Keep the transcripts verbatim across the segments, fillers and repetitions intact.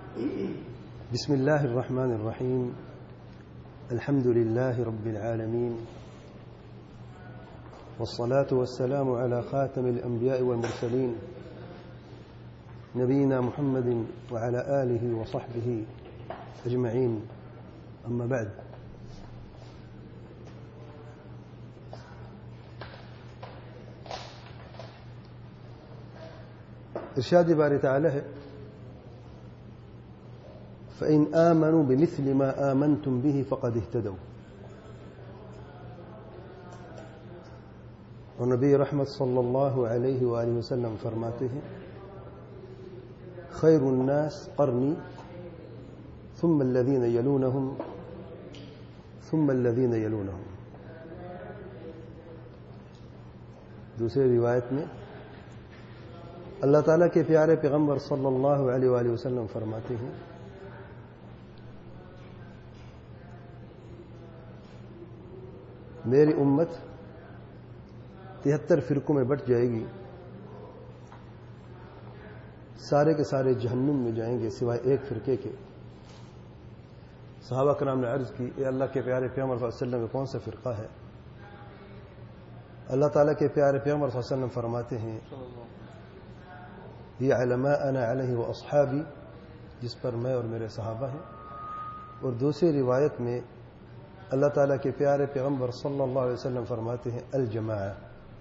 بسم الله الرحمن الرحيم. الحمد لله رب العالمين، والصلاة والسلام على خاتم الأنبياء والمرسلين نبينا محمد وعلى آله وصحبه أجمعين. أما بعد، ارشاد باری تعالی ہے فَإِنْ آمَنُوا بِمِثْلِ مَا آمَنْتُمْ بِهِ فَقَدْ اهْتَدَوْا. اور نبی رحمت صلی اللہ علیہ وآلہ وسلم فرماتے ہیں خیر الناس قرنی ثم الذین یلونہم ثم الذین یلونہم. دوسری روایت میں اللہ تعالیٰ کے پیارے پیغمبر صلی اللہ علیہ وآلہ وسلم فرماتے ہیں میری امت تہتر فرقوں میں بٹ جائے گی، سارے کے سارے جہنم میں جائیں گے سوائے ایک فرقے کے. صحابہ کرام نے عرض کی اے اللہ کے پیارے پیغمبر صلی اللہ علیہ وسلم کون سا فرقہ ہے؟ اللہ تعالیٰ کے پیارے پیغمبر صلی اللہ علیہ وسلم فرماتے ہیں یہ علماء انا علیہ و اصحابی، جس پر میں اور میرے صحابہ ہیں. اور دوسری روایت میں اللہ تعالیٰ کے پیارے پیغمبر صلی اللہ علیہ وسلم فرماتے ہیں الجماعہ.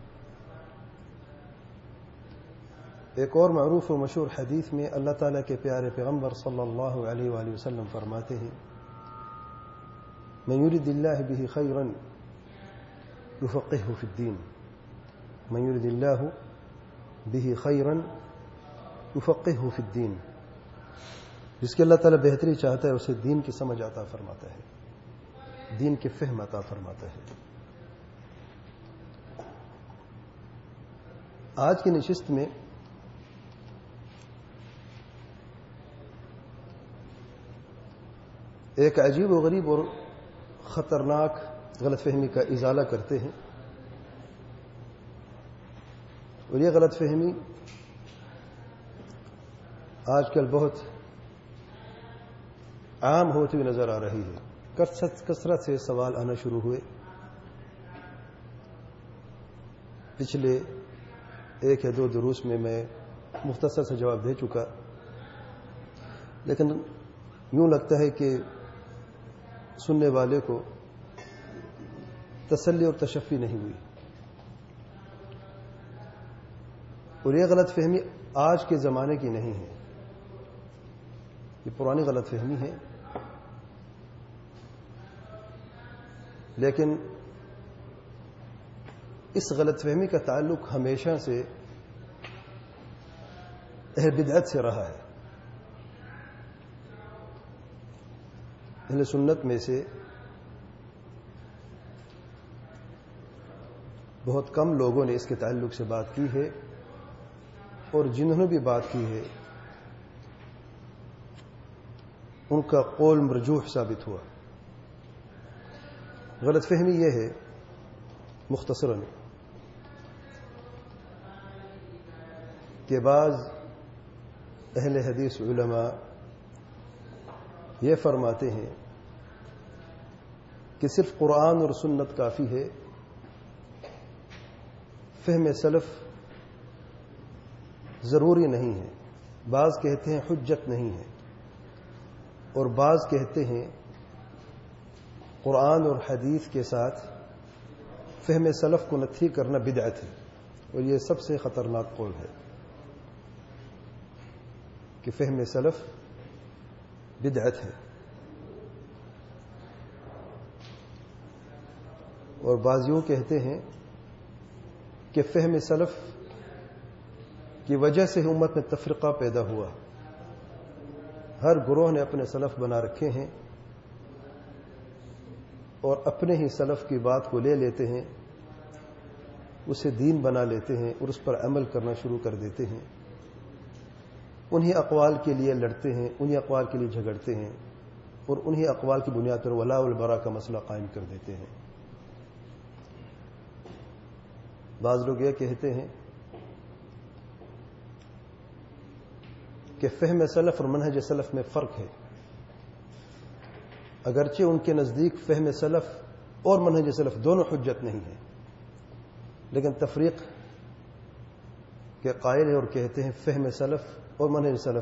ایک اور معروف و مشہور حدیث میں اللہ تعالیٰ کے پیارے پیغمبر صلی اللہ علیہ وآلہ وسلم فرماتے ہیں من یرد اللہ بہ خیرا یفقہہ فی الدین. من یرد اللہ بہ خیرا یفقہہ فی الدین. جس کے اللہ تعالیٰ بہتری چاہتا ہے اسے دین کی سمجھ عطا فرماتا ہے، دین کے فہم عطا فرماتا ہے. آج کی نشست میں ایک عجیب و غریب اور خطرناک غلط فہمی کا ازالہ کرتے ہیں. اور یہ غلط فہمی آج کل بہت عام ہوتی ہوئی نظر آ رہی ہے. کثرت سے سوال آنا شروع ہوئے. پچھلے ایک یا دو دروس میں میں مختصر سے جواب دے چکا، لیکن یوں لگتا ہے کہ سننے والے کو تسلی اور تشفی نہیں ہوئی. اور یہ غلط فہمی آج کے زمانے کی نہیں ہے، یہ پرانی غلط فہمی ہے. لیکن اس غلط فہمی کا تعلق ہمیشہ سے اہل بدعت سے رہا ہے. اہل سنت میں سے بہت کم لوگوں نے اس کے تعلق سے بات کی ہے، اور جنہوں نے بھی بات کی ہے ان کا قول مرجوح ثابت ہوا. غلط فہمی یہ ہے مختصراً کہ بعض اہل حدیث علماء یہ فرماتے ہیں کہ صرف قرآن اور سنت کافی ہے، فہم سلف ضروری نہیں ہے. بعض کہتے ہیں حجت نہیں ہے، اور بعض کہتے ہیں قرآن اور حدیث کے ساتھ فہم سلف کو نفی کرنا بدعت ہے. اور یہ سب سے خطرناک قول ہے کہ فہم سلف بدعت ہے. اور بعض یوں کہتے ہیں کہ فہم سلف کی وجہ سے امت میں تفرقہ پیدا ہوا. ہر گروہ نے اپنے سلف بنا رکھے ہیں اور اپنے ہی سلف کی بات کو لے لیتے ہیں، اسے دین بنا لیتے ہیں اور اس پر عمل کرنا شروع کر دیتے ہیں. انہی اقوال کے لیے لڑتے ہیں، انہی اقوال کے لیے جھگڑتے ہیں، اور انہی اقوال کی بنیاد پر ولاء والبراء کا مسئلہ قائم کر دیتے ہیں. بعض لوگ یہ کہتے ہیں کہ فہم سلف اور منہج سلف میں فرق ہے. اگرچہ ان کے نزدیک فہم سلف اور منہج سلف دونوں حجت نہیں ہے، لیکن تفریق کے قائل ہیں اور کہتے ہیں فہم سلف اور منہج سلف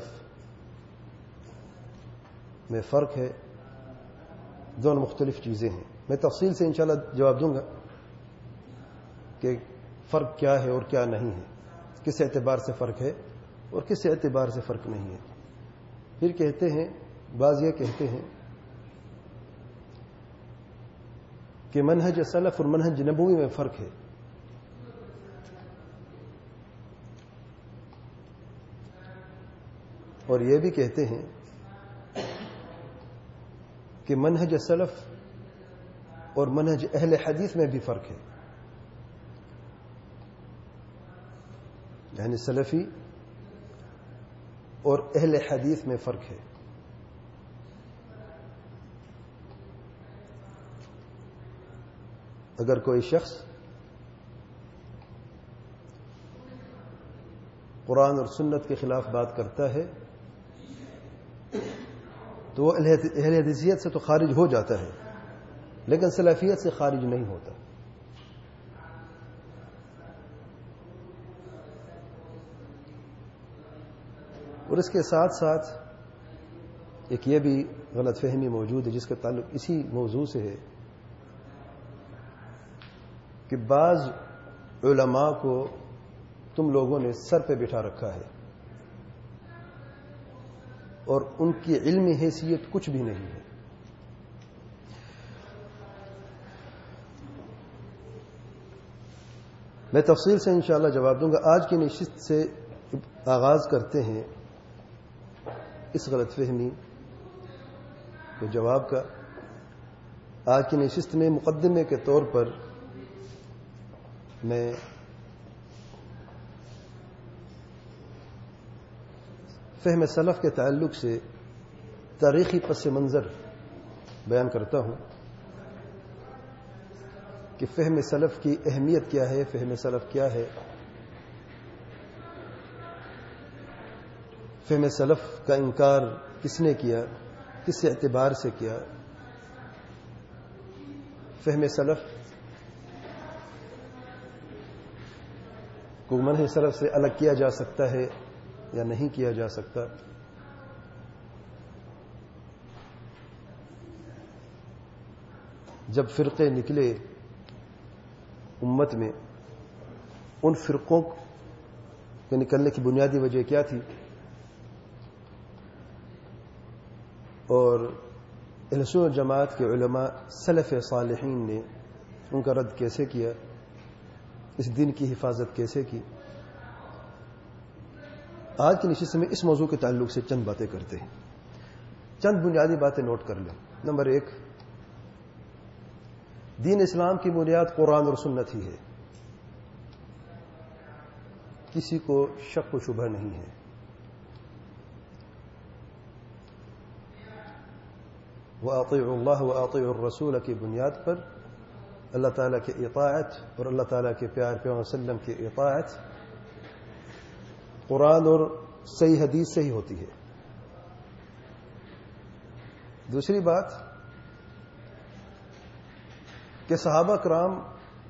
میں فرق ہے، دونوں مختلف چیزیں ہیں. میں تفصیل سے انشاءاللہ جواب دوں گا کہ فرق کیا ہے اور کیا نہیں ہے، کس اعتبار سے فرق ہے اور کس اعتبار سے فرق نہیں ہے. پھر کہتے ہیں، بعض یہ کہتے ہیں کہ منہج سلف اور منہج نبوی میں فرق ہے. اور یہ بھی کہتے ہیں کہ منہج سلف اور منہج اہل حدیث میں بھی فرق ہے. یعنی سلفی اور اہل حدیث میں فرق ہے. اگر کوئی شخص قرآن اور سنت کے خلاف بات کرتا ہے تو وہ اہل حدیثیت سے تو خارج ہو جاتا ہے، لیکن سلفیت سے خارج نہیں ہوتا. اور اس کے ساتھ ساتھ ایک یہ بھی غلط فہمی موجود ہے جس کا تعلق اسی موضوع سے ہے کہ بعض علماء کو تم لوگوں نے سر پہ بٹھا رکھا ہے اور ان کی علمی حیثیت کچھ بھی نہیں ہے. میں تفصیل سے انشاءاللہ جواب دوں گا. آج کی نشست سے آغاز کرتے ہیں اس غلط فہمی کے جواب کا. آج کی نشست میں مقدمے کے طور پر میں فہم سلف کے تعلق سے تاریخی پس منظر بیان کرتا ہوں کہ فہم سلف کی اہمیت کیا ہے، فہم سلف کیا ہے، فہم سلف کا انکار کس نے کیا، کس اعتبار سے کیا، فہم سلف کو منہج سلف سے الگ کیا جا سکتا ہے یا نہیں کیا جا سکتا. جب فرقے نکلے امت میں، ان فرقوں کے نکلنے کی بنیادی وجہ کیا تھی اور اہل سنت جماعت کے علماء سلف صالحین نے ان کا رد کیسے کیا، اس دین کی حفاظت کیسے کی. آج کی نشست میں اس موضوع کے تعلق سے چند باتیں کرتے ہیں. چند بنیادی باتیں نوٹ کر لیں. نمبر ایک، دین اسلام کی بنیاد قرآن اور سنت ہی ہے، کسی کو شک و شبہ نہیں ہے. وَأَطِيعُوا اللَّهَ وَأَطِيعُوا الرَّسُولَ کی بنیاد پر اللہ تعالیٰ کی اطاعت اور اللہ تعالیٰ کے پیار پیغمبر صلی اللہ علیہ وسلم کی اطاعت قرآن اور صحیح حدیث سے ہی ہوتی ہے. دوسری بات کہ صحابہ کرام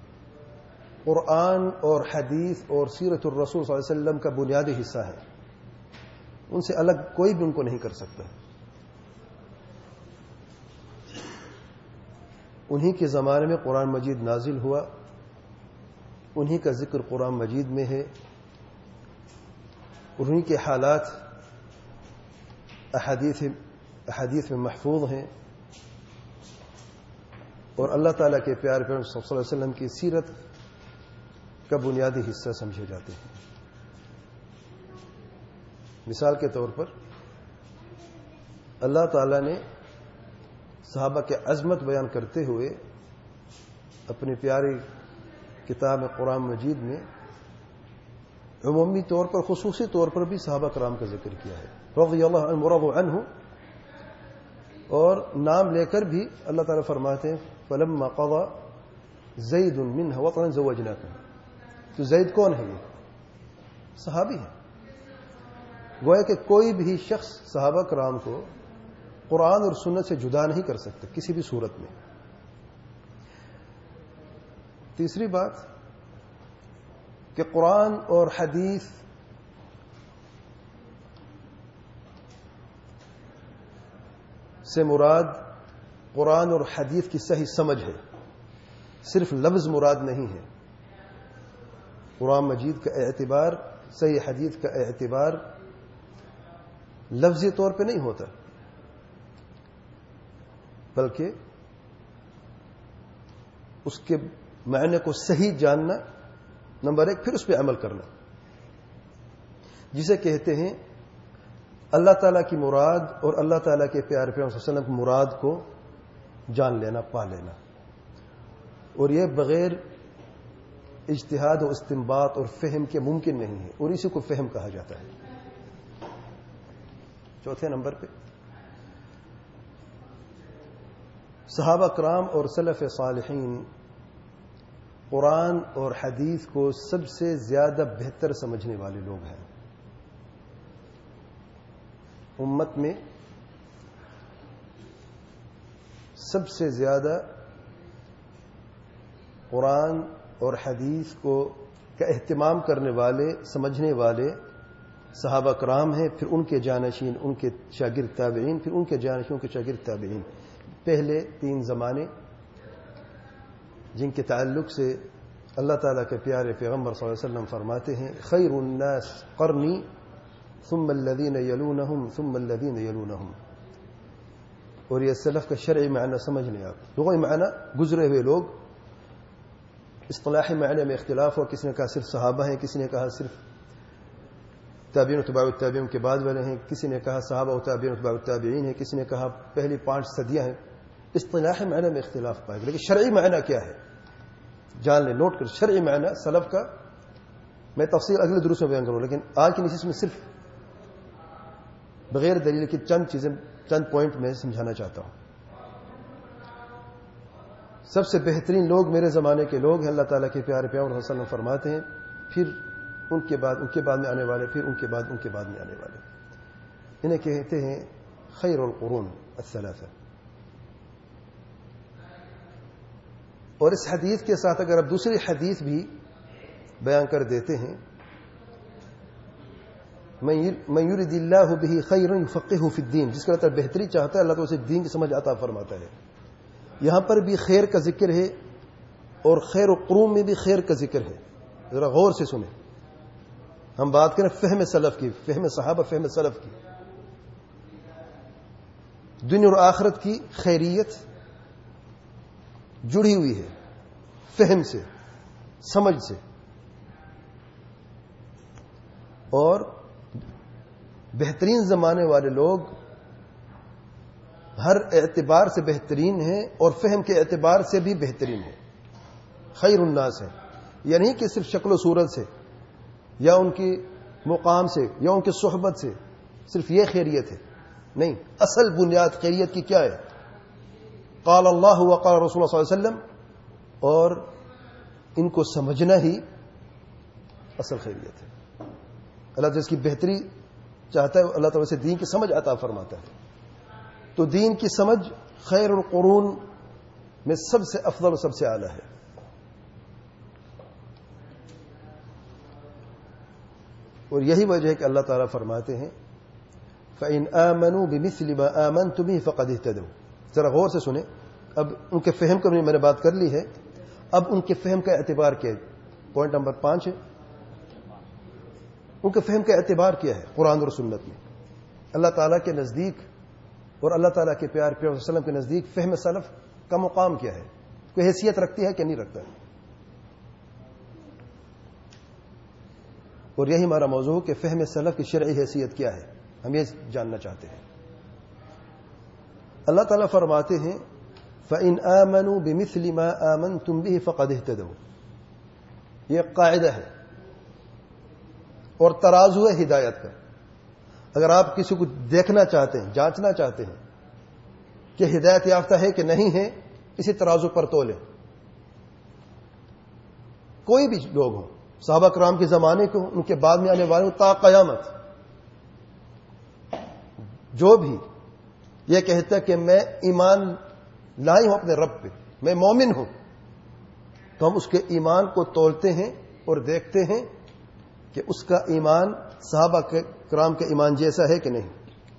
قرآن اور حدیث اور سیرت الرسول صلی اللہ علیہ وسلم کا بنیادی حصہ ہے، ان سے الگ کوئی بھی ان کو نہیں کر سکتا. انہی کے زمانے میں قرآن مجید نازل ہوا، انہی کا ذکر قرآن مجید میں ہے، انہی کے حالات احادیث احادیث میں محفوظ ہیں اور اللہ تعالیٰ کے پیار پیغمبر صلی اللہ علیہ وسلم کی سیرت کا بنیادی حصہ سمجھے جاتے ہیں. مثال کے طور پر اللہ تعالیٰ نے صحابہ کے عظمت بیان کرتے ہوئے اپنی پیاری کتاب قرآن مجید میں عمومی طور پر خصوصی طور پر بھی صحابہ کرام کا ذکر کیا ہے، رضی اللہ عنہ ورضوا عنہ، اور نام لے کر بھی اللہ تعالیٰ فرماتے ہیں فلما قضى زید منها وطرا زوجناکم. تو زید کون ہے؟ یہ صحابی ہے. گویا کہ کوئی بھی شخص صحابہ کرام کو قرآن اور سنت سے جدا نہیں کر سکتا کسی بھی صورت میں. تیسری بات کہ قرآن اور حدیث سے مراد قرآن اور حدیث کی صحیح سمجھ ہے، صرف لفظ مراد نہیں ہے. قرآن مجید کا اعتبار، صحیح حدیث کا اعتبار لفظی طور پہ نہیں ہوتا، بلکہ اس کے معنی کو صحیح جاننا نمبر ایک، پھر اس پہ عمل کرنا، جسے کہتے ہیں اللہ تعالیٰ کی مراد اور اللہ تعالیٰ کے پیارے پیغمبر صلی اللہ علیہ وسلم کی مراد کو جان لینا، پا لینا. اور یہ بغیر اجتہاد و استنباط اور فہم کے ممکن نہیں ہے، اور اسی کو فہم کہا جاتا ہے. چوتھے نمبر پہ صحابہ کرام اور سلف صالحین قرآن اور حدیث کو سب سے زیادہ بہتر سمجھنے والے لوگ ہیں. امت میں سب سے زیادہ قرآن اور حدیث کو کا اہتمام کرنے والے، سمجھنے والے صحابہ کرام ہیں، پھر ان کے جانشین، ان کے شاگرد تابعین، پھر ان کے جانشینوں کے شاگرد تابعین. پہلے تین زمانے جن کے تعلق سے اللہ تعالیٰ کے پیارے پیغمبر صلی اللہ علیہ وسلم فرماتے ہیں خیر الناس قرنی ثم الذین یلونہم ثم الذین یلونہم. اور یہ سلف کا شرعی معنی سمجھ لیں آپ. لغوی معنی گزرے ہوئے لوگ، اصطلاحی معنی میں اختلاف ہو، کسی نے کہا صرف صحابہ ہیں، کسی نے کہا صرف تابعین و تبع التابعین کے بعد والے ہیں، کسی نے کہا صحابہ و تابعین و تبع التابعین ہیں، کسی نے کہا پہلی پانچ صدیاں ہیں. اصطلاحی معنی میں اختلاف پائے گا، لیکن شرعی معنی کیا ہے جان لیں، نوٹ کر. شرعی معنی سلف کا میں تفصیل اگلے دروس میں بیان کروں، لیکن آج کی نشست میں صرف بغیر دلیل کی چند چیزیں، چند پوائنٹ میں سمجھانا چاہتا ہوں. سب سے بہترین لوگ میرے زمانے کے لوگ ہیں، اللہ تعالیٰ کے پیارے پیغمبر صلی اللہ علیہ وسلم فرماتے ہیں، پھر ان کے بعد ان کے بعد میں آنے والے، پھر ان کے بعد ان کے بعد میں آنے والے. انہیں کہتے ہیں خیر القرون الثلاثہ. اور اس حدیث کے ساتھ اگر آپ دوسری حدیث بھی بیان کر دیتے ہیں، من یرد اللہ بہ خیرا یفقہہ فی الدین، جس کا اللہ تعالیٰ بہتری چاہتا ہے اللہ تعالیٰ اسے دین کی سمجھ عطا فرماتا ہے. یہاں پر بھی خیر کا ذکر ہے اور خیر القرون میں بھی خیر کا ذکر ہے. ذرا غور سے سنیں. ہم بات کریں فہم سلف کی، فہم صحابہ، فہم سلف کی. دنیا اور آخرت کی خیریت جڑی ہوئی ہے فہم سے، سمجھ سے، اور بہترین زمانے والے لوگ ہر اعتبار سے بہترین ہیں اور فہم کے اعتبار سے بھی بہترین ہیں. خیر الناس ہے، یعنی کہ صرف شکل و صورت سے یا ان کی مقام سے یا ان کی صحبت سے صرف یہ خیریت ہے، نہیں. اصل بنیاد خیریت کی کیا ہے؟ قال اللہ وقال رسول اللہ صلی اللہ علیہ وسلم، اور ان کو سمجھنا ہی اصل خیریت ہے. اللہ تعالیٰ اس کی بہتری چاہتا ہے، اللہ تعالیٰ سے دین کی سمجھ عطا فرماتا ہے. تو دین کی سمجھ خیر القرون میں سب سے افضل اور سب سے اعلیٰ ہے. اور یہی وجہ ہے کہ اللہ تعالیٰ فرماتے ہیں فَإِنْ آمَنُوا بِمِثْلِ مَا آمَنْتُمْ بِهِ فَقَدِ اهْتَدَوْا. ذرا غور سے سنیں. اب ان کے فہم کا میں نے بات کر لی ہے، اب ان کے فہم کا اعتبار کیا ہے؟ پوائنٹ نمبر پانچ ہے. ان کے فہم کا اعتبار کیا ہے قرآن اور سنت میں؟ اللہ تعالیٰ کے نزدیک اور اللہ تعالیٰ کے پیار پیغمبر صلی اللہ علیہ وسلم کے نزدیک فہم سلف کا مقام کیا ہے؟ کوئی حیثیت رکھتی ہے کہ نہیں رکھتا ہے؟ اور یہی ہمارا موضوع کہ فہم سلف کی شرعی حیثیت کیا ہے، ہم یہ جاننا چاہتے ہیں. اللہ تعالیٰ فرماتے ہیں فَإِنْ آمَنُوا بِمِثْلِ مَا آمَنْتُمْ بِهِ فَقَدِ اهْتَدَوْا. یہ قاعدہ ہے اور ترازو ہے ہدایت کا. اگر آپ کسی کو دیکھنا چاہتے ہیں، جانچنا چاہتے ہیں کہ ہدایت یافتہ ہے کہ نہیں ہے، اسی ترازو پر تولیں. کوئی بھی لوگ ہوں، صحابہ کرام کے زمانے کو، ان کے بعد میں آنے والے تا قیامت، جو بھی یہ کہتا ہے کہ میں ایمان لائی ہوں اپنے رب پہ، میں مومن ہوں، تو ہم اس کے ایمان کو تولتے ہیں اور دیکھتے ہیں کہ اس کا ایمان صحابہ کرام کے ایمان جیسا ہے کہ نہیں.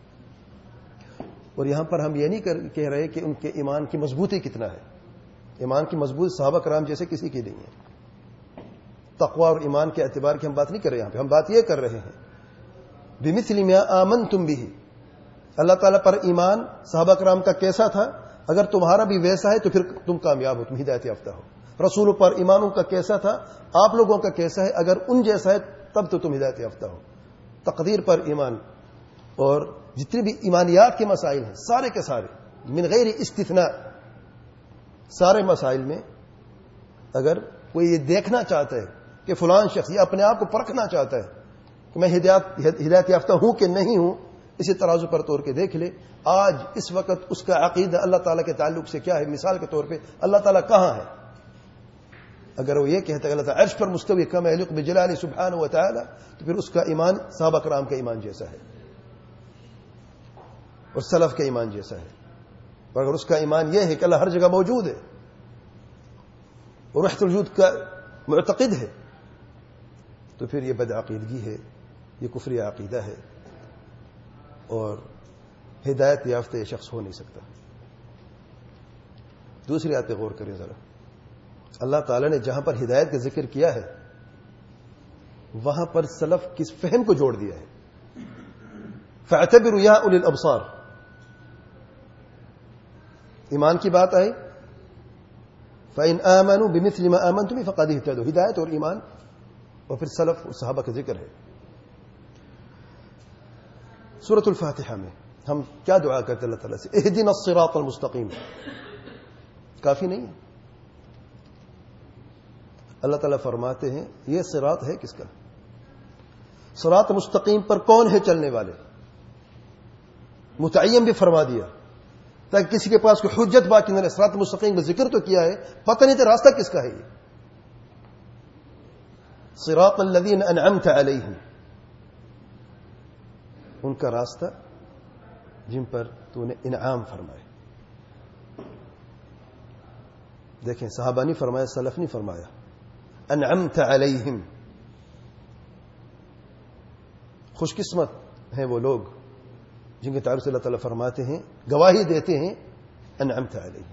اور یہاں پر ہم یہ نہیں کہہ رہے کہ ان کے ایمان کی مضبوطی کتنا ہے. ایمان کی مضبوط صحابہ کرام جیسے کسی کی نہیں ہے. تقوی اور ایمان کے اعتبار کی ہم بات نہیں کر رہے. یہاں پہ ہم بات یہ کر رہے ہیں بمثل ما آمنتم به، اللہ تعالیٰ پر ایمان صحابہ کرام کا کیسا تھا، اگر تمہارا بھی ویسا ہے تو پھر تم کامیاب ہو، تم ہدایت یافتہ ہو. رسولوں پر ایمان ان کا کیسا تھا، آپ لوگوں کا کیسا ہے، اگر ان جیسا ہے تب تو تم ہدایت یافتہ ہو. تقدیر پر ایمان اور جتنے بھی ایمانیات کے مسائل ہیں سارے کے سارے من غیر استثناء، سارے مسائل میں اگر کوئی یہ دیکھنا چاہتا ہے کہ فلان شخص یہ اپنے آپ کو پرکھنا چاہتا ہے کہ میں ہدایت ہدایت یافتہ ہوں کہ نہیں ہوں، اسی ترازو پر توڑ کے دیکھ لے آج اس وقت اس کا عقیدہ اللہ تعالیٰ کے تعلق سے کیا ہے. مثال کے طور پہ اللہ تعالیٰ کہاں ہے؟ اگر وہ یہ کہتا ہے اللہ تعالیٰ عرش پر مستوی کما یلیق بجلالہ سبحانہ و تعالی، تو پھر اس کا ایمان صحابہ کرام کے ایمان جیسا ہے اور سلف کے ایمان جیسا ہے. اور اگر اس کا ایمان یہ ہے کہ اللہ ہر جگہ موجود ہے اور وحدت الوجود کا معتقد ہے، تو پھر یہ بدعقیدگی ہے، یہ کفری عقیدہ ہے اور ہدایت یافتہ یہ شخص ہو نہیں سکتا. دوسری آیت پہ غور کریں ذرا. اللہ تعالیٰ نے جہاں پر ہدایت کا ذکر کیا ہے وہاں پر سلف کس فہم کو جوڑ دیا ہے. فَاعْتَبِرُوا يَا أُولِي الْأَبْصَارِ، ایمان کی بات آئی فَإِنْ آمَنُوا بِمِثْلِ مَا آمَنْتُمْ فَقَدِ اهْتَدُوا، ہدایت اور ایمان اور پھر سلف اور صحابہ کا ذکر ہے. سورۃ الفاتحہ میں ہم کیا دعا کرتے اللہ تعالیٰ سے؟ اهدنا الصراط المستقیم. کافی نہیں ہے. اللہ تعالیٰ فرماتے ہیں یہ صراط ہے کس کا؟ صراط مستقیم پر کون ہے چلنے والے؟ متعین بھی فرما دیا تاکہ کسی کے پاس کوئی حجت باقی نہ رہے. صراط مستقیم کا ذکر تو کیا ہے، پتہ نہیں تو راستہ کس کا ہے. یہ صراط الذین انعمت علیہم، ان کا راستہ جن پر تو نے انعام فرمائے. دیکھیں صحابہ نہیں فرمایا، سلف نہیں فرمایا، انعمت علیہم. خوش قسمت ہیں وہ لوگ جن کے تعلق سے اللہ تعالیٰ فرماتے ہیں، گواہی دیتے ہیں انعمت علیہم.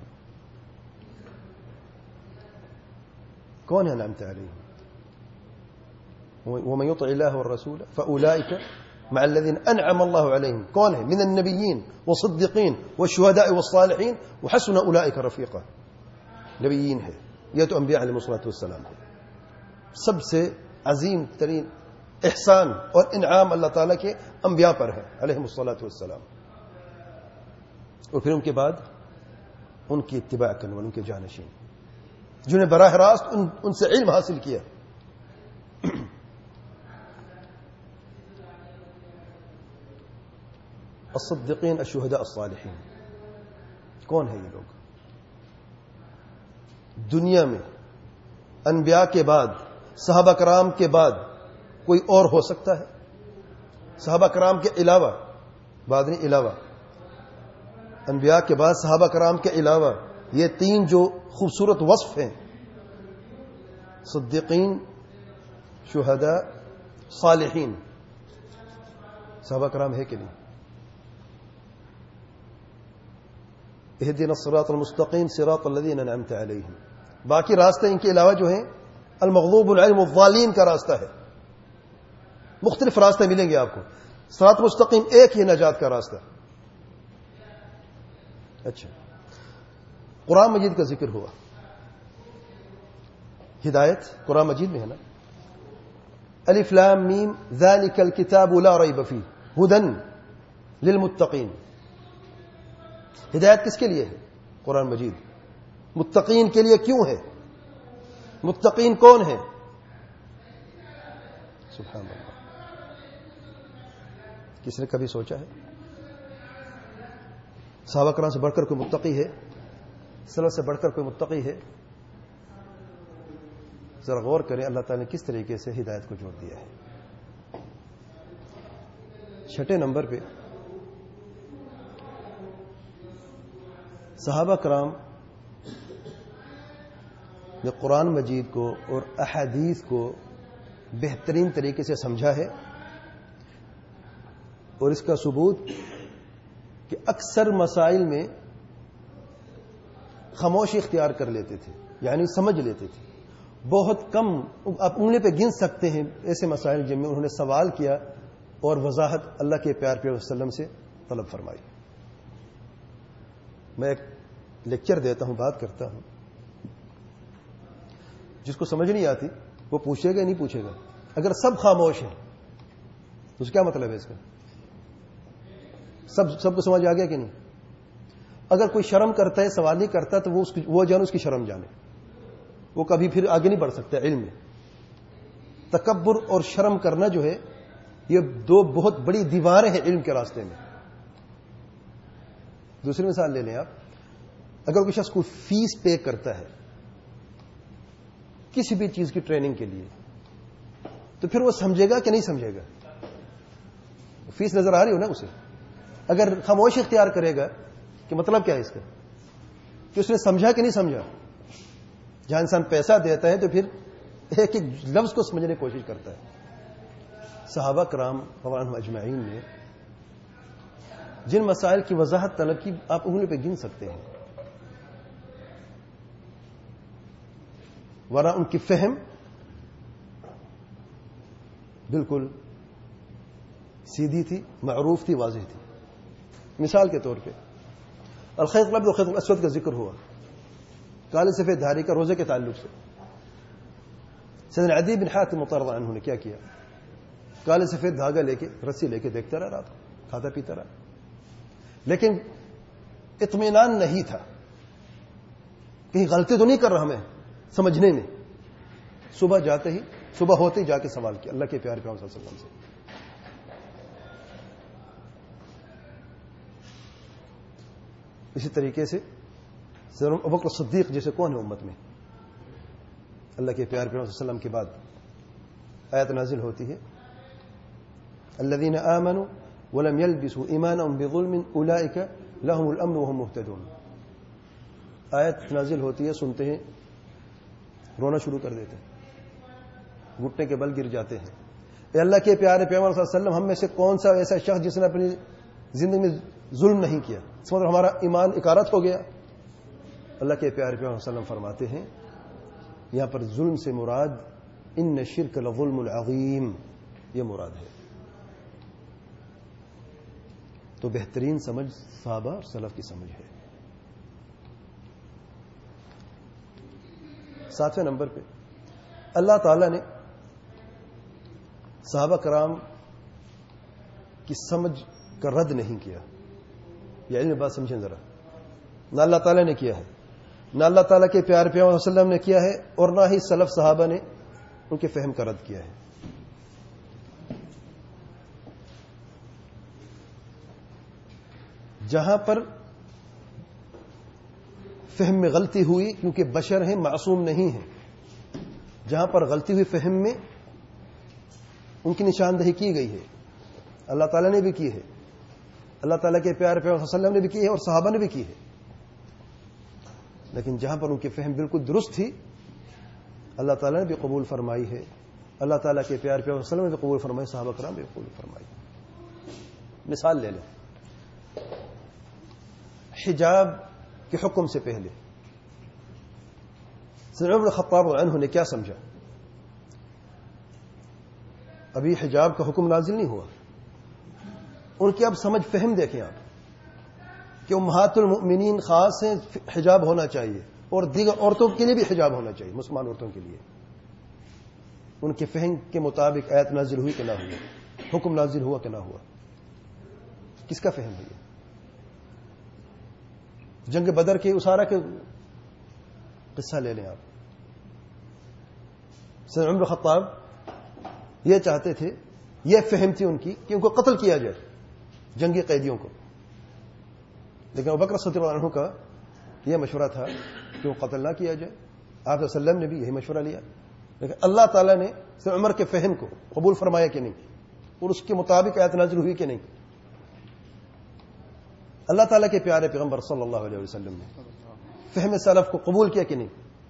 کون ہے انعمت علیہم؟ ومن يطع الله والرسول فاولئك مع الذين انعم الله عليهم. کون ہے؟ من النبيين والصديقين والشهداء والصالحين وحسن اولئك رفيقا. نبیین ہے، یہ تو انبیاء علیہ الصلوۃ والسلام ہے. سب سے عظیم ترین احسان اور انعام اللہ تعالیٰ کے انبیاء پر ہے علیہ الصلوۃ والسلام. اور پھر ان کے بعد ان کی اتباع کرنے والے، ان کے جانشین جنہیں براہ راست ان, ان سے علم حاصل کیا. الصدیقین الشہداء الصالحین. کون ہے یہ لوگ؟ دنیا میں انبیاء کے بعد، صحابہ کرام کے بعد کوئی اور ہو سکتا ہے؟ صحابہ کرام کے علاوہ، بعد نہیں علاوہ، انبیاء کے بعد صحابہ کرام کے علاوہ یہ تین جو خوبصورت وصف ہیں، صدیقین، شہداء، صالحین، صحابہ کرام ہے کہ نہیں؟ اهدنا الصراط المستقیم صراط الذین انعمت علیہم. باقی راستے ان کے علاوہ جو ہیں المغضوب علیہم الضالین کا راستہ ہے. مختلف راستے ملیں گے آپ کو. صراط مستقیم ایک ہی نجات کا راستہ. اچھا، قرآن مجید کا ذکر ہوا. ہدایت قرآن مجید میں ہے نا. الف لام میم ذالک الکتاب لا ریب فیہ ھدی للمتقین. ہدایت کس کے لیے ہے؟ قرآن مجید متقین کے لیے. کیوں ہے؟ متقین کون ہے؟ سبحان اللہ. کس نے کبھی سوچا ہے صحابہ کرام سے بڑھ کر کوئی متقی ہے؟ سلف سے بڑھ کر کوئی متقی ہے؟ ذرا غور کریں اللہ تعالیٰ نے کس طریقے سے ہدایت کو جوڑ دیا ہے. چھٹے نمبر پہ صحابہ کرام نے قرآن مجید کو اور احادیث کو بہترین طریقے سے سمجھا ہے، اور اس کا ثبوت کہ اکثر مسائل میں خاموشی اختیار کر لیتے تھے، یعنی سمجھ لیتے تھے۔ بہت کم، آپ انگلی پہ گن سکتے ہیں ایسے مسائل جن میں انہوں نے سوال کیا اور وضاحت اللہ کے پیار پیار وسلم سے طلب فرمائی۔ میں ایک لیکچر دیتا ہوں، بات کرتا ہوں، جس کو سمجھ نہیں آتی وہ پوچھے گا نہیں پوچھے گا۔ اگر سب خاموش ہیں تو اس کیا مطلب ہے؟ اس کا سب سب کو سمجھ آ گیا کہ نہیں؟ اگر کوئی شرم کرتا ہے، سوال نہیں کرتا، تو وہ اس کی وہ جانے اس کی شرم جانے، وہ کبھی پھر آگے نہیں بڑھ سکتا علم میں۔ تکبر اور شرم کرنا جو ہے، یہ دو بہت بڑی دیواریں ہیں علم کے راستے میں۔ دوسری مثال لے لیں آپ، اگر کوئی شخص کوئی فیس پے کرتا ہے کسی بھی چیز کی ٹریننگ کے لیے، تو پھر وہ سمجھے گا کہ نہیں سمجھے گا؟ فیس نظر آ رہی ہو نا اسے؟ اگر خاموشی اختیار کرے گا کہ مطلب کیا ہے اس کا، کہ اس نے سمجھا کہ نہیں سمجھا؟ جہاں انسان پیسہ دیتا ہے تو پھر ایک ایک لفظ کو سمجھنے کی کوشش کرتا ہے۔ صحابہ کرام رضی اللہ اجمعین نے جن مسائل کی وضاحت طلب کی، آپ انگلی پہ گن سکتے ہیں، ورنہ ان کی فہم بالکل سیدھی تھی، معروف تھی، واضح تھی۔ مثال کے طور پہ الخیط الابیض والخیط الاسود کا ذکر ہوا، کالے سفید دھاری کا روزے کے تعلق سے۔ سیدنا عدی بن حاتم رضی اللہ عنہ نے کیا کیا؟ کالے سفید دھاگا لے کے، رسی لے کے دیکھتا رہا، رات کو کھاتا پیتا رہا، لیکن اطمینان نہیں تھا، کہیں غلطی تو نہیں کر رہا میں سمجھنے میں۔ صبح جاتے ہی صبح ہوتے ہی جا کے سوال کیا اللہ کے پیارے پیغمبر صلی اللہ علیہ وسلم سے۔ اسی طریقے سے ابوبکر صدیق جیسے کون ہے امت میں؟ اللہ کے پیارے پیغمبر صلی اللہ علیہ وسلم کے بعد آیت نازل ہوتی ہے، الذین آمنوا ولم يلبسوا ایمانهم بظلم اولئک لهم الامن وهم مهتدون۔ آیت نازل ہوتی ہے، سنتے ہیں، رونا شروع کر دیتے ہیں، گھٹنے کے بل گر جاتے ہیں۔ اے اللہ کے پیارے پیغمبر صلی اللہ علیہ وسلم، ہم میں سے کون سا ایسا شخص جس نے اپنی زندگی میں ظلم نہیں کیا؟ اس مطلب ہمارا ایمان اکارت ہو گیا۔ اللہ کے پیارے پیغمبر صلی اللہ علیہ وسلم فرماتے ہیں، یہاں پر ظلم سے مراد ان شرک لظلم العظیم، یہ مراد ہے۔ تو بہترین سمجھ صحابہ اور سلف کی سمجھ ہے۔ ساتویں نمبر پہ اللہ تعالی نے صحابہ کرام کی سمجھ کا رد نہیں کیا۔ یہ علم بات سمجھیں ذرا، نہ اللہ تعالی نے کیا ہے، نہ اللہ تعالیٰ کے پیارے پیغمبر صلی اللہ علیہ وسلم نے کیا ہے، اور نہ ہی سلف صحابہ نے ان کے فہم کا رد کیا ہے۔ جہاں پر فہم میں غلطی ہوئی، کیونکہ بشر ہیں، معصوم نہیں ہیں، جہاں پر غلطی ہوئی فہم میں، ان کی نشاندہی کی گئی ہے، اللہ تعالیٰ نے بھی کی ہے، اللہ تعالیٰ کے پیارے پیغمبر صلی اللہ علیہ وسلم نے بھی کی ہے، اور صحابہ نے بھی کی ہے۔ لیکن جہاں پر ان کی فہم بالکل درست تھی، اللہ تعالیٰ نے بھی قبول فرمائی ہے، اللہ تعالیٰ کے پیارے پیغمبر صلی اللہ علیہ وسلم نے بھی قبول فرمائی، صحابہ کرام بھی قبول فرمائی۔ مثال لے لیں، حجاب کے حکم سے پہلے سیدنا عمر بن الخطاب رضی اللہ عنہ نے کیا سمجھا؟ ابھی حجاب کا حکم نازل نہیں ہوا، ان کی اب سمجھ فہم دیکھیں آپ، کہ امہات المؤمنین خاص ہیں، حجاب ہونا چاہیے، اور دیگر عورتوں کے لیے بھی حجاب ہونا چاہیے، مسلمان عورتوں کے لیے۔ ان کے فہم کے مطابق آیت نازل ہوئی کہ نہ ہوئی، حکم نازل ہوا کہ نہ ہوا؟ کس کا فہم ہے یہ؟ جنگ بدر کے اسارہ کے قصہ لے لیں آپ۔ سیدنا عمر بن الخطاب یہ چاہتے تھے، یہ فہم تھی ان کی کہ ان کو قتل کیا جائے، جنگی قیدیوں کو، لیکن ابوبکر صدیق رضی اللہ عنہ کا یہ مشورہ تھا کہ وہ قتل نہ کیا جائے۔ آپ صلی اللہ علیہ وسلم نے بھی یہی مشورہ لیا، لیکن اللہ تعالیٰ نے سیدنا عمر کے فہم کو قبول فرمایا کہ نہیں، اور اس کے مطابق آیت نازل ہوئی کہ نہیں؟ اللہ تعالیٰ کے پیارے پیغمبر صلی اللہ علیہ وسلم نے فہم سلف کو قبول کیا کہ نہیں؟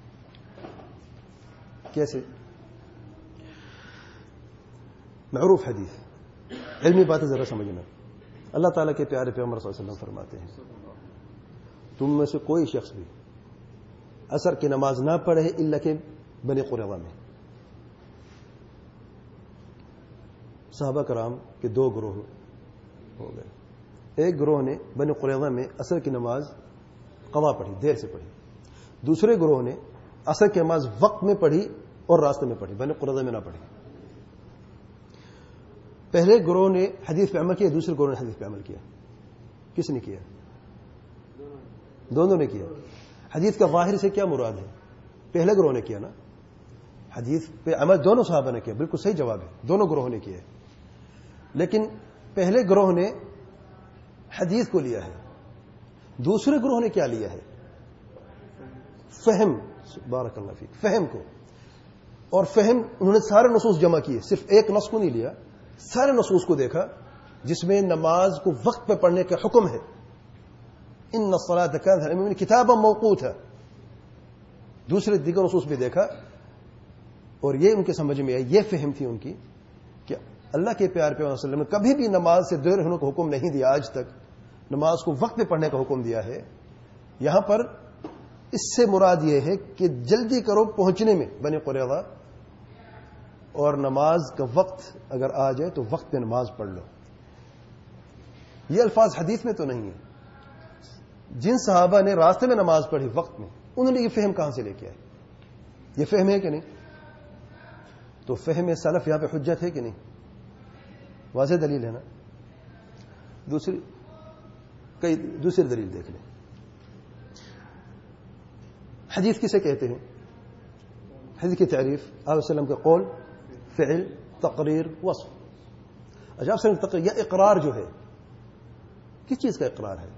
کیسے؟ معروف حدیث، علمی باتیں ذرا سمجھنا. اللہ تعالیٰ کے پیارے پیغمبر صلی اللہ علیہ وسلم فرماتے ہیں تم میں سے کوئی شخص بھی عصر کی نماز نہ پڑھے الا کہ بنی قریظہ میں. صحابہ کرام کے دو گروہ ہو گئے. ایک گروہ نے بنی قریظہ میں عصر کی نماز قضا پڑھی، دیر سے پڑھی. دوسرے گروہ نے عصر کی نماز وقت میں پڑھی اور راستے میں پڑھی، بنی قریظہ میں نہ پڑھی. پہلے گروہ نے حدیث پہ عمل کیا، دوسرے گروہ نے حدیث پہ عمل کیا. کس نے کیا؟ دونوں نے کیا. حدیث کا ظاہر سے کیا مراد ہے؟ پہلے گروہ نے کیا نا. حدیث پہ عمل دونوں صحابہ نے کیا، بالکل صحیح جواب ہے، دونوں گروہوں نے کیا. لیکن پہلے گروہ نے حدیث کو لیا ہے، دوسرے گروہ نے کیا لیا ہے؟ فہم. بارک اللہ فیک. فہم کو. اور فہم انہوں نے سارے نصوص جمع کیے، صرف ایک نص کو نہیں لیا، سارے نصوص کو دیکھا جس میں نماز کو وقت پہ پڑھنے کا حکم ہے. ان الصلاۃ کانت علی المؤمنین کتابا موقوتا. دوسرے دیگر نصوص بھی دیکھا اور یہ ان کے سمجھ میں آئی، یہ فہم تھی ان کی کہ اللہ کے پیار پہ وسلم نے کبھی بھی نماز سے دیر ہونے کا حکم نہیں دیا، آج تک نماز کو وقت پہ پڑھنے کا حکم دیا ہے. یہاں پر اس سے مراد یہ ہے کہ جلدی کرو پہنچنے میں بنی قریظہ، اور نماز کا وقت اگر آ جائے تو وقت پہ نماز پڑھ لو. یہ الفاظ حدیث میں تو نہیں ہے. جن صحابہ نے راستے میں نماز پڑھی وقت میں، انہوں نے یہ فہم کہاں سے لے کے آئے؟ یہ فہم ہے کہ نہیں؟ تو فہم سلف یہاں پہ حجت ہے کہ نہیں؟ واضح دلیل ہے نا. دوسری کئی دوسری دلیل دیکھ لیں. حدیث کسے کہتے ہیں؟ حدیث کی تعریف آپ علیہ وسلم کے قول، فعل، تقریر، وصف. اچھا آپ وسلم تقریر یا اقرار جو ہے، کس چیز کا اقرار ہے؟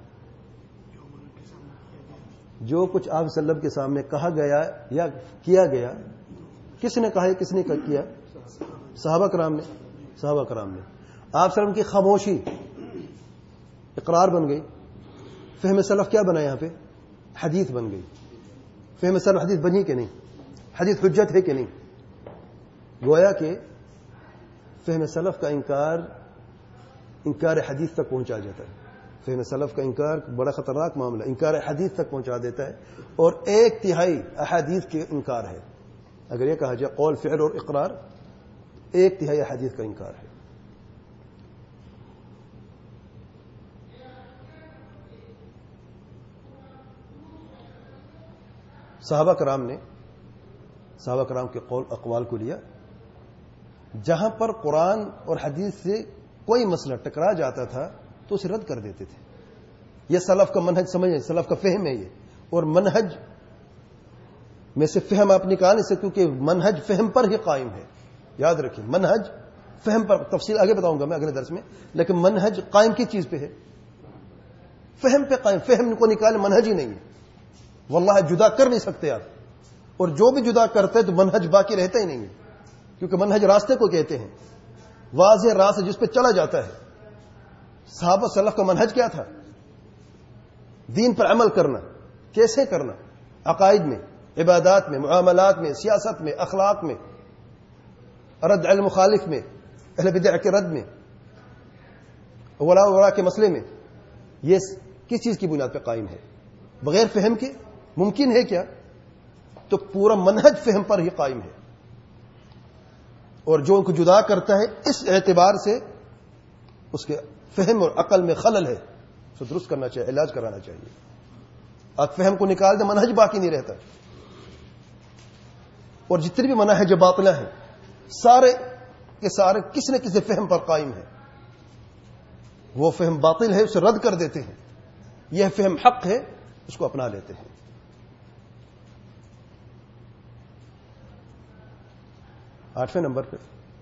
جو کچھ آپ وسلم کے سامنے کہا گیا یا کیا گیا. کس نے کہا ہے، کس نے کیا؟ صحابہ کرام نے. صحابہ کرام نے. آپ وسلم کی خاموشی اقرار بن گئی. فہم سلف کیا بنا یہاں پہ؟ حدیث بن گئی. فہم سلف حدیث بنی کہ نہیں؟ حدیث حجت ہے کہ نہیں؟ گویا کہ فہم سلف کا انکار انکار حدیث تک پہنچا جاتا ہے. فہم سلف کا انکار بڑا خطرناک معاملہ، انکار حدیث تک پہنچا دیتا ہے. اور ایک تہائی احادیث کے انکار ہے. اگر یہ کہا جائے قول، فعل اور اقرار، ایک تہائی احادیث کا انکار ہے. صحابہ کرام نے صحابہ کرام کے قول اقوال کو لیا. جہاں پر قرآن اور حدیث سے کوئی مسئلہ ٹکرا جاتا تھا تو اسے رد کر دیتے تھے. یہ سلف کا منہج سمجھیں، سلف کا فہم ہے یہ. اور منہج میں سے فہم آپ نکال نہیں سکتے کیونکہ منہج فہم پر ہی قائم ہے. یاد رکھیں، منہج فہم پر، تفصیل آگے بتاؤں گا میں اگلے درس میں، لیکن منہج قائم کی چیز پہ ہے؟ فہم پہ قائم. فہم کو نکالے منہج ہی نہیں ہے. واللہ جدا کر نہیں سکتے آپ. اور جو بھی جدا کرتے تو منہج باقی رہتا ہی نہیں ہے، کیونکہ منہج راستے کو کہتے ہیں، واضح راستہ جس پہ چلا جاتا ہے. صحابہ سلف کا منہج کیا تھا؟ دین پر عمل کرنا. کیسے کرنا؟ عقائد میں، عبادات میں، معاملات میں، سیاست میں، اخلاق میں، رد علم مخالف میں، اہل بدع کے رد میں، ولا ولا کے مسئلے میں. یہ کس چیز کی بنیاد پہ قائم ہے؟ بغیر فہم کے ممکن ہے کیا؟ تو پورا منہج فہم پر ہی قائم ہے. اور جو ان کو جدا کرتا ہے اس اعتبار سے اس کے فہم اور عقل میں خلل ہے، تو درست کرنا چاہیے، علاج کرانا چاہیے. آپ فہم کو نکال دیں، منہج باقی نہیں رہتا. اور جتنی بھی منہج باطلہ ہیں سارے کے سارے کس نہ کسی فہم پر قائم ہے. وہ فہم باطل ہے اسے رد کر دیتے ہیں، یہ فہم حق ہے اس کو اپنا لیتے ہیں. آٹھویں نمبر پہ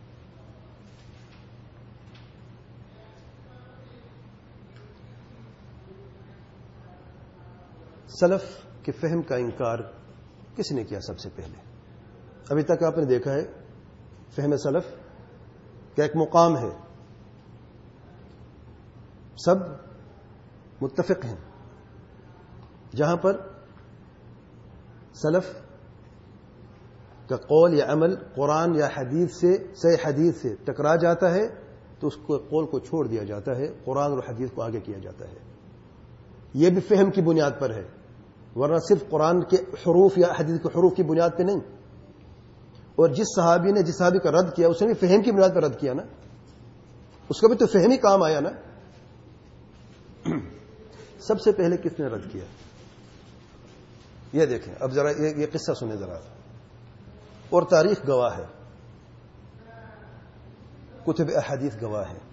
سلف کے فہم کا انکار کس نے کیا سب سے پہلے؟ ابھی تک آپ نے دیکھا ہے فہم سلف کا ایک مقام ہے، سب متفق ہیں. جہاں پر سلف کا قول یا عمل قرآن یا حدیث سے صحیح حدیث سے ٹکرا جاتا ہے تو اس کو قول کو چھوڑ دیا جاتا ہے, قرآن اور حدیث کو آگے کیا جاتا ہے. یہ بھی فہم کی بنیاد پر ہے, ورنہ صرف قرآن کے حروف یا حدیث کے حروف کی بنیاد پہ نہیں. اور جس صحابی نے جس صحابی کا رد کیا اس نے بھی فہم کی بنیاد پر رد کیا نا, اس کا بھی تو فہمی کام آیا نا. سب سے پہلے کس نے رد کیا یہ دیکھیں. اب ذرا یہ قصہ سنیں ذرا, اور تاریخ گواہ ہے, کتب احادیث گواہ ہے.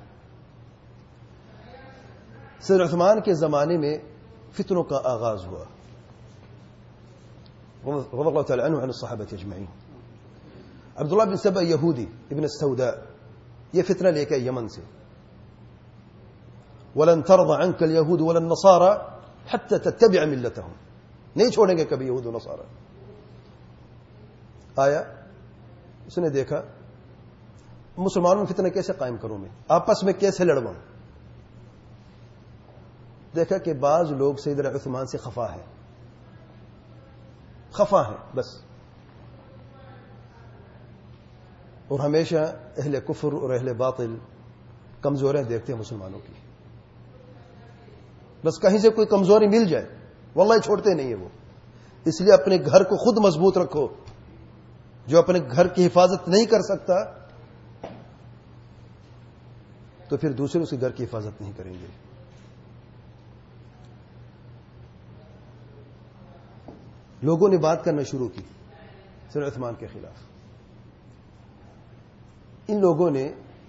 سیدنا عثمان کے زمانے میں فتنوں کا آغاز ہوا, رضی اللہ تعالی عنہ عن الصحابہ اجمعین. عبداللہ بن سبع یہودی ابن السوداء یہ فتنہ لے کے یمن سے, وَلَن تَرْضَ عَنْكَ الْيَهُودُ وَلَا النَّصَارَى حَتَّى تَتَّبِعَ مِلَّتَهُمْ, نہیں چھوڑیں گے کبھی یہود و نصارہ. آیا, اس نے دیکھا مسلمانوں میں فتنہ کیسے قائم کروں میں, آپس میں کیسے لڑواؤں. دیکھا کہ بعض لوگ سیدنا عثمان سے خفا ہے, خفا ہے بس, اور ہمیشہ اہل کفر اور اہل باطل کمزوریاں دیکھتے ہیں مسلمانوں کی. بس کہیں سے کوئی کمزوری مل جائے واللہ چھوڑتے نہیں ہیں وہ. اس لیے اپنے گھر کو خود مضبوط رکھو. جو اپنے گھر کی حفاظت نہیں کر سکتا تو پھر دوسرے اس کے گھر کی حفاظت نہیں کریں گے. لوگوں نے بات کرنا شروع کی سیدنا عثمان کے خلاف. ان لوگوں نے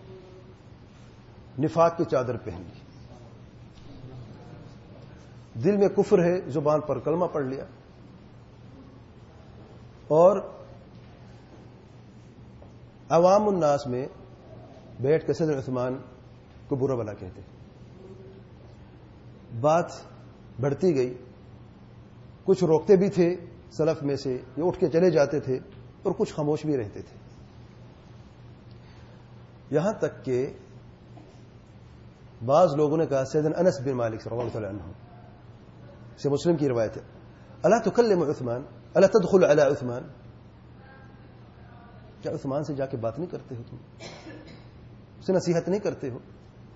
نفاق کی چادر پہن لی, دل میں کفر ہے, زبان پر کلمہ پڑھ لیا, اور عوام الناس میں بیٹھ کر سیدنا عثمان کو برا بلا کہتے. بات بڑھتی گئی, کچھ روکتے بھی تھے سلف میں سے, یہ اٹھ کے چلے جاتے تھے, اور کچھ خاموش بھی رہتے تھے. یہاں تک کہ بعض لوگوں نے کہا, سیدنا انس بن مالک رضی اللہ تعالی عنہ سے مسلم کی روایت ہے, الا تکلم عثمان الا تدخل علی عثمان, کیا عثمان سے جا کے بات نہیں کرتے ہو, تم اسے نصیحت نہیں کرتے ہو.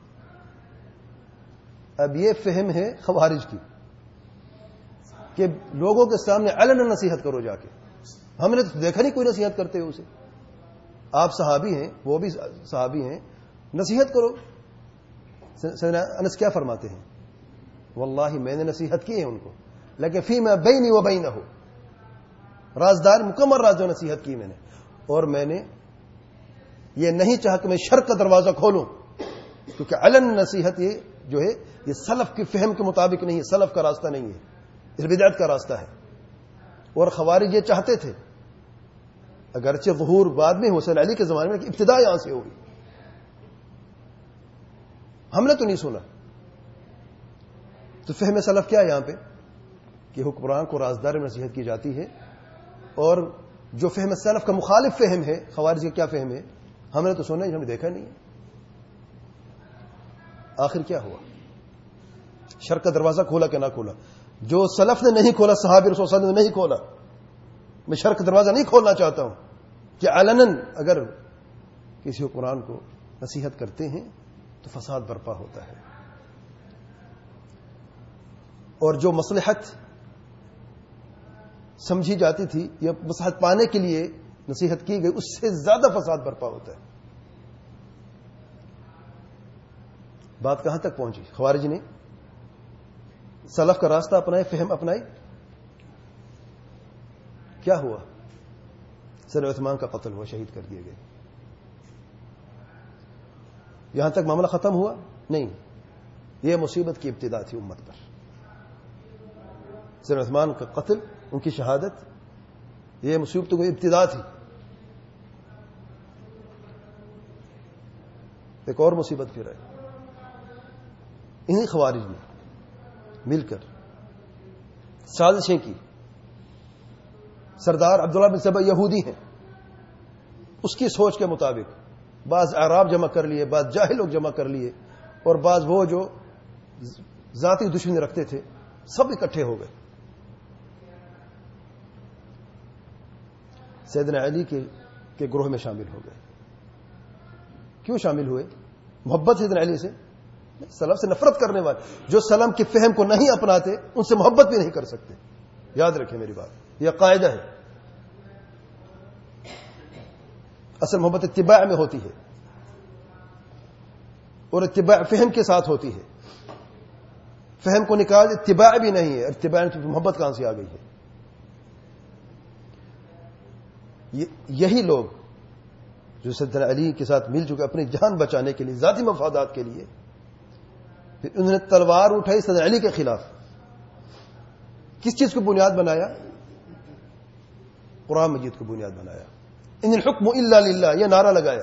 اب یہ فہم ہے خوارج کی کہ لوگوں کے سامنے علنا نصیحت کرو جا کے. ہم نے تو دیکھا نہیں کوئی نصیحت کرتے ہو اسے. آپ صحابی ہیں, وہ بھی صحابی ہیں, نصیحت کرو. سیدنا انس کیا فرماتے ہیں, واللہ میں نے نصیحت کی ہے ان کو, لیکن فیما بینی و بینہ, رازدار مکمل راز جو نصیحت کی میں نے, اور میں نے یہ نہیں چاہا کہ میں شر کا دروازہ کھولوں, کیونکہ علن نصیحت یہ جو ہے یہ سلف کے فہم کے مطابق نہیں ہے, سلف کا راستہ نہیں ہے, اس بدعت کا راستہ ہے. اور خوارج یہ چاہتے تھے, اگرچہ ظہور بعد میں حسین علی کے زمانے میں, ابتدا یہاں سے ہوگی, ہم نے تو نہیں سنا. تو فہم سلف کیا ہے یہاں پہ کہ حکمران کو رازدار میں نصیحت کی جاتی ہے, اور جو فہم سلف کا مخالف فہم ہے خوارج کا کیا فہم ہے, ہم نے تو سنا ہی, ہم نے دیکھا نہیں ہے. آخر کیا ہوا, شر کا دروازہ کھولا کہ نہ کھولا, جو سلف نے نہیں کھولا, صحابہ رسول صلی اللہ علیہ وسلم نے نہیں کھولا. میں شر کا دروازہ نہیں کھولنا چاہتا ہوں کہ علناً اگر کسی حکمران کو نصیحت کرتے ہیں تو فساد برپا ہوتا ہے, اور جو مصلحت سمجھی جاتی تھی یا مصلحت پانے کے لیے نصیحت کی گئی, اس سے زیادہ فساد برپا ہوتا ہے. بات کہاں تک پہنچی, خوارج نے سلف کا راستہ اپنائے, فہم اپنائی, کیا ہوا, سیدنا عثمان کا قتل ہوا, شہید کر دیے گئے. یہاں تک معاملہ ختم ہوا نہیں, یہ مصیبت کی ابتدا تھی امت پر. سیدنا عثمان کا قتل, ان کی شہادت, یہ مصیبت کی ابتدا تھی. ایک اور مصیبت پھر ہے, انہی خوارج نے مل کر سازشیں کی. سردار عبداللہ بن سبع یہودی ہیں, اس کی سوچ کے مطابق بعض اعراب جمع کر لیے, بعض جاہل لوگ جمع کر لیے, اور بعض وہ جو ذاتی دشمنی رکھتے تھے، سب اکٹھے ہو گئے. سیدنا علی کے کے گروہ میں شامل ہو گئے. کیوں شامل ہوئے؟ محبت سیدنا علی سے، سلف سے نفرت کرنے والے جو سلم کے فہم کو نہیں اپناتے ان سے محبت بھی نہیں کر سکتے. یاد رکھیں میری بات، یہ قاعدہ ہے. اصل محبت اتباع میں ہوتی ہے اور اتباع فہم کے ساتھ ہوتی ہے. فہم کو نکال اتباع بھی نہیں ہے، اتباع محبت کہاں سے آ گئی ہے؟ یہی لوگ جو سیدنا علی کے ساتھ مل چکے اپنی جان بچانے کے لیے، ذاتی مفادات کے لیے، پھر انہوں نے تلوار اٹھائی سیدنا علی کے خلاف. کس چیز کو بنیاد بنایا؟ قرآن مجید کو بنیاد بنایا. ان الحکم الا للہ، یہ نعرہ لگایا.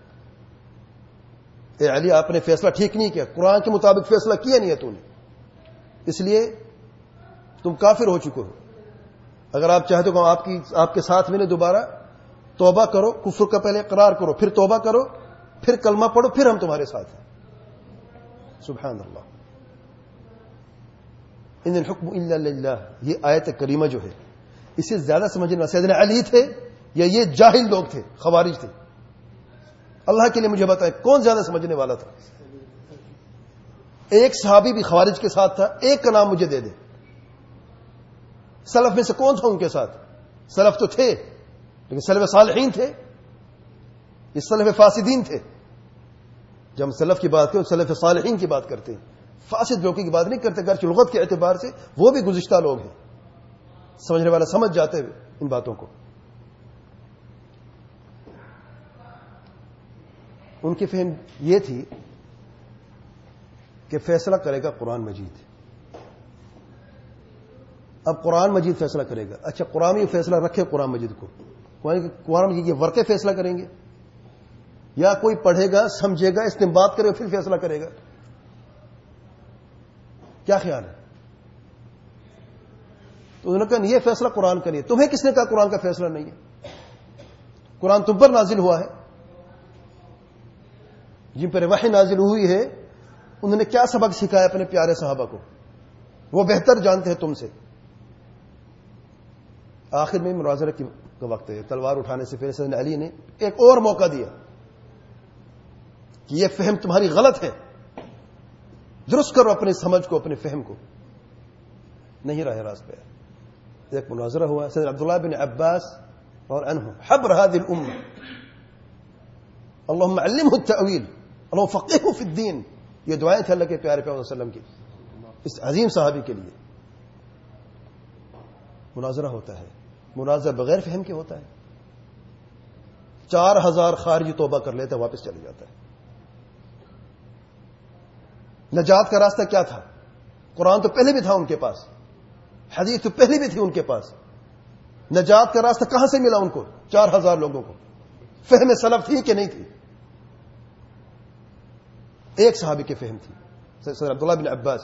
اے علی، آپ نے فیصلہ ٹھیک نہیں کیا، قرآن کے مطابق فیصلہ کیا نہیں ہے تو نے، اس لیے تم کافر ہو چکے ہو. اگر آپ چاہتے ہو آپ کی آپ کے ساتھ ملے دوبارہ، توبہ کرو، کفر کا پہلے اقرار کرو، پھر توبہ کرو، پھر کلمہ پڑھو، پھر ہم تمہارے ساتھ ہیں. سبحان اللہ. ان الحکم الا للہ، یہ آیت کریمہ جو ہے اسے زیادہ سمجھنا سیدنا علی تھے یا یہ جاہل لوگ تھے، خوارج تھے؟ اللہ کے لیے مجھے بتائیں کون زیادہ سمجھنے والا تھا؟ ایک صحابی بھی خوارج کے ساتھ تھا، ایک کا نام مجھے دے دے. سلف میں سے کون تھا ان کے ساتھ؟ سلف تو تھے لیکن سلف صالحین تھے، یہ سلف فاسدین تھے. جب ہم سلف کی بات کریں سلف صالحین کی بات کرتے ہیں، فاسد لوگوں کی بات نہیں کرتے. گرچہ لغت کے اعتبار سے وہ بھی گزشتہ لوگ ہیں، سمجھنے والا سمجھ جاتے ہوئے ان باتوں کو. ان کی فہم یہ تھی کہ فیصلہ کرے گا قرآن مجید. اب قرآن مجید فیصلہ کرے گا. اچھا، قرآن یہ فیصلہ رکھے قرآن مجید کو، قرآن مجید یہ ورقے فیصلہ کریں گے یا کوئی پڑھے گا، سمجھے گا، استنباط کرے گا، پھر فیصلہ کرے گا؟ کیا خیال ہے؟ تو انہوں نے کہا یہ فیصلہ قرآن کا نہیں ہے. تمہیں کس نے کہا قرآن کا فیصلہ نہیں ہے؟ قرآن تم پر نازل ہوا ہے، جن پر وحی نازل ہوئی ہے انہوں نے کیا سبق سکھایا اپنے پیارے صحابہ کو؟ وہ بہتر جانتے ہیں تم سے. آخر میں مناظرہ کا وقت ہے، تلوار اٹھانے سے پہلے سیدنا علی نے ایک اور موقع دیا کہ یہ فہم تمہاری غلط ہے، درست کرو اپنی سمجھ کو، اپنے فہم کو. نہیں رہے راست پہ. ایک مناظرہ ہوا، سیدنا عبداللہ بن عباس اور عنہ حبر هذه الامه، اللهم علمه التاويل، اللهم فقهه في الدين. یہ دعائیں تھیں اللہ کے پیارے پیغمبر صلی اللہ علیہ وسلم کی اس عظیم صحابی کے لیے. مناظرہ ہوتا ہے، مناظرہ بغیر فہم کے ہوتا ہے. چار ہزار خارجی توبہ کر لیتا ہے، واپس چلے جاتا ہے. نجات کا راستہ کیا تھا؟ قرآن تو پہلے بھی تھا ان کے پاس، حدیث تو پہلے بھی تھی ان کے پاس. نجات کا راستہ کہاں سے ملا ان کو؟ چار ہزار لوگوں کو. فہم سلف تھی کہ نہیں تھی؟ ایک صحابی کی فہم تھی، سیدنا عبداللہ بن عباس.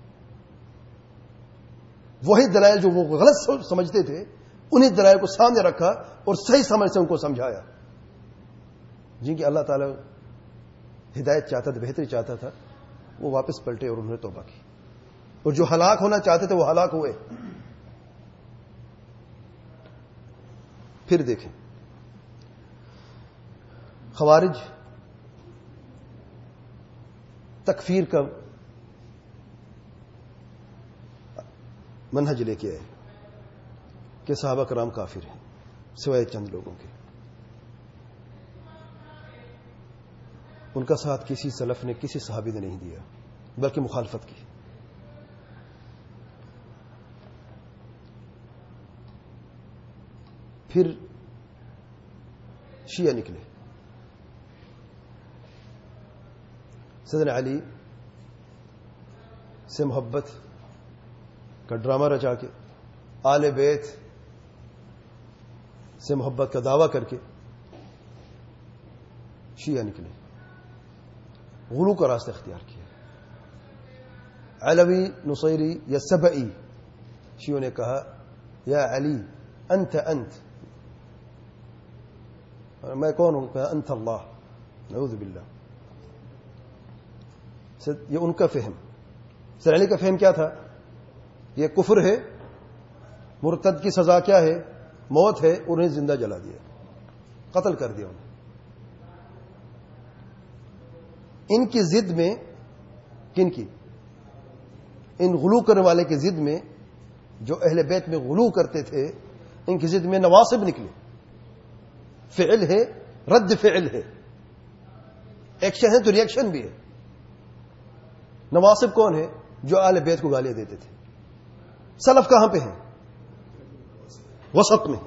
وہی دلائل جو وہ غلط سمجھتے تھے انہی دلائل کو سامنے رکھا اور صحیح سمجھ سے ان کو سمجھایا. جن کی اللہ تعالی ہدایت چاہتا تھا، بہتری چاہتا تھا، وہ واپس پلٹے اور انہوں نے توبہ کی. اور جو ہلاک ہونا چاہتے تھے وہ ہلاک ہوئے. پھر دیکھیں خوارج تکفیر کا منہج لے کے آئے کہ صحابہ کرام کافر ہیں سوائے چند لوگوں کے. ان کا ساتھ کسی سلف نے، کسی صحابی نے نہیں دیا، بلکہ مخالفت کی. پھر شیعہ نکلے. سیدنا علی سے محبت کا ڈرامہ رچا کے، آل بیت سے محبت کا دعویٰ کر کے شیعہ نکلے، غلو کا راستہ اختیار کیا. علوی، نصیری یا سبعی شیعوں نے کہا یا علی انت انت، میں کون ہوں؟ کہا انت اللہ، نعوذ باللہ. یہ ان کا فہم. سر علی کا فہم کیا تھا؟ یہ کفر ہے، مرتد کی سزا کیا ہے؟ موت ہے. انہیں زندہ جلا دیا، قتل کر دیا انہیں. ان کی ضد میں، کن کی؟ ان غلو کرنے والے کی ضد میں، جو اہل بیت میں غلو کرتے تھے، ان کی ضد میں نواصب نکلے. فعل ہے، رد فعل ہے، ایکشن ہے تو ریئیکشن بھی ہے. نواصب کون ہے؟ جو اہل بیت کو گالیاں دیتے تھے. سلف کہاں پہ ہیں؟ وسط میں.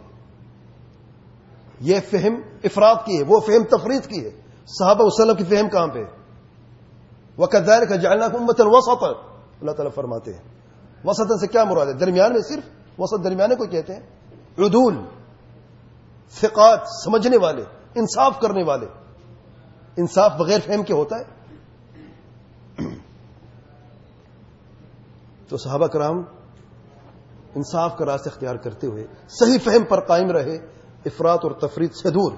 یہ فہم افراد کی ہے، وہ فہم تفرید کی ہے. صحابہ و سلف کی فہم کہاں پہ؟ وَكَذَلِكَ جَعَلْنَاكُمْ أُمَّةً وَسَطًا. اللہ تعالیٰ فرماتے ہیں وسطن سے کیا مراد ہے؟ درمیان میں. صرف وسط درمیانے کو کہتے ہیں. عدول، ثقات، سمجھنے والے، انصاف کرنے والے. انصاف بغیر فہم کے ہوتا ہے؟ تو صحابہ کرام انصاف کا راستہ اختیار کرتے ہوئے صحیح فہم پر قائم رہے، افراط اور تفرید سے دور،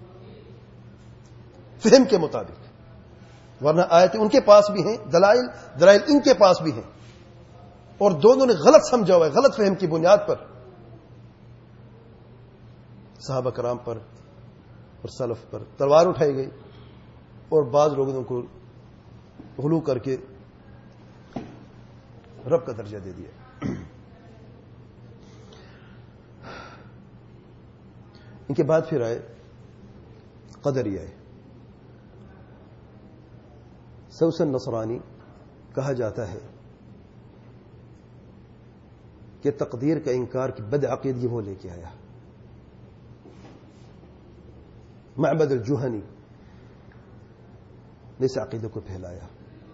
فہم کے مطابق. ورنہ آیتیں ان کے پاس بھی ہیں، دلائل دلائل ان کے پاس بھی ہیں، اور دونوں نے غلط سمجھا ہوا ہے. غلط فہم کی بنیاد پر صحابہ کرام پر اور سلف پر تلوار اٹھائی گئی، اور بعض لوگوں کو غلو کر کے رب کا درجہ دے دیا. ان کے بعد پھر آئے قدریہ. سوسن نصرانی کہا جاتا ہے کہ تقدیر کا انکار کی بد عقیدگی وہ لے کے آیا. معبد الجوہنی نے اس عقیدے کو پھیلایا،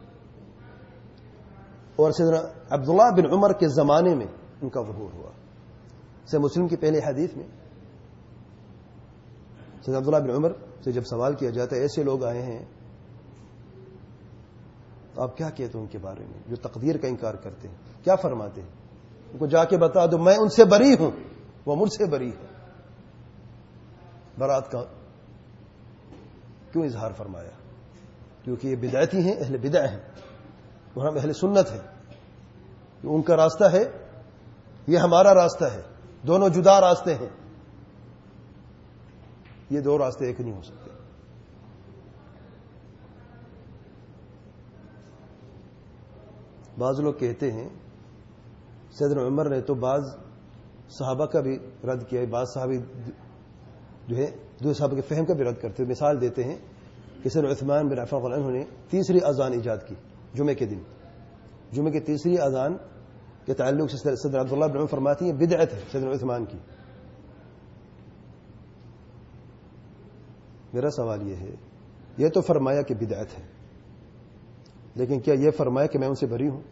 اور سیدنا عبداللہ بن عمر کے زمانے میں ان کا ظہور ہوا. سے مسلم کی پہلے حدیث میں سیدنا عبداللہ بن عمر سے جب سوال کیا جاتا ہے ایسے لوگ آئے ہیں تو آپ کیا کہتے ہیں ان کے بارے میں جو تقدیر کا انکار کرتے ہیں؟ کیا فرماتے ہیں؟ ان کو جا کے بتا دو میں ان سے بری ہوں، وہ مجھ سے بری ہے. برات کا کیوں اظہار فرمایا؟ کیونکہ یہ بدعتی ہیں، اہل بدع ہیں، اور ہم اہل سنت ہیں. ان کا راستہ ہے، یہ ہمارا راستہ ہے، دونوں جدا راستے ہیں. یہ دو راستے ایک نہیں ہو سکتے. بعض لوگ کہتے ہیں سیدنا عمر نے تو بعض صحابہ کا بھی رد کیا، بعض صحابی جو ہے دو صحابہ کے فہم کا بھی رد کرتے. مثال دیتے ہیں کہ سیدنا عثمان بن عفان رضی اللہ عنہ نے تیسری اذان ایجاد کی جمعے کے دن. جمعے کی تیسری اذان کے تعلق سے سیدنا عبداللہ بن عمر فرماتی ہیں بدعت ہے سیدنا عثمان کی. میرا سوال یہ ہے، یہ تو فرمایا کہ بدعت ہے، لیکن کیا یہ فرمایا کہ میں ان سے بری ہوں؟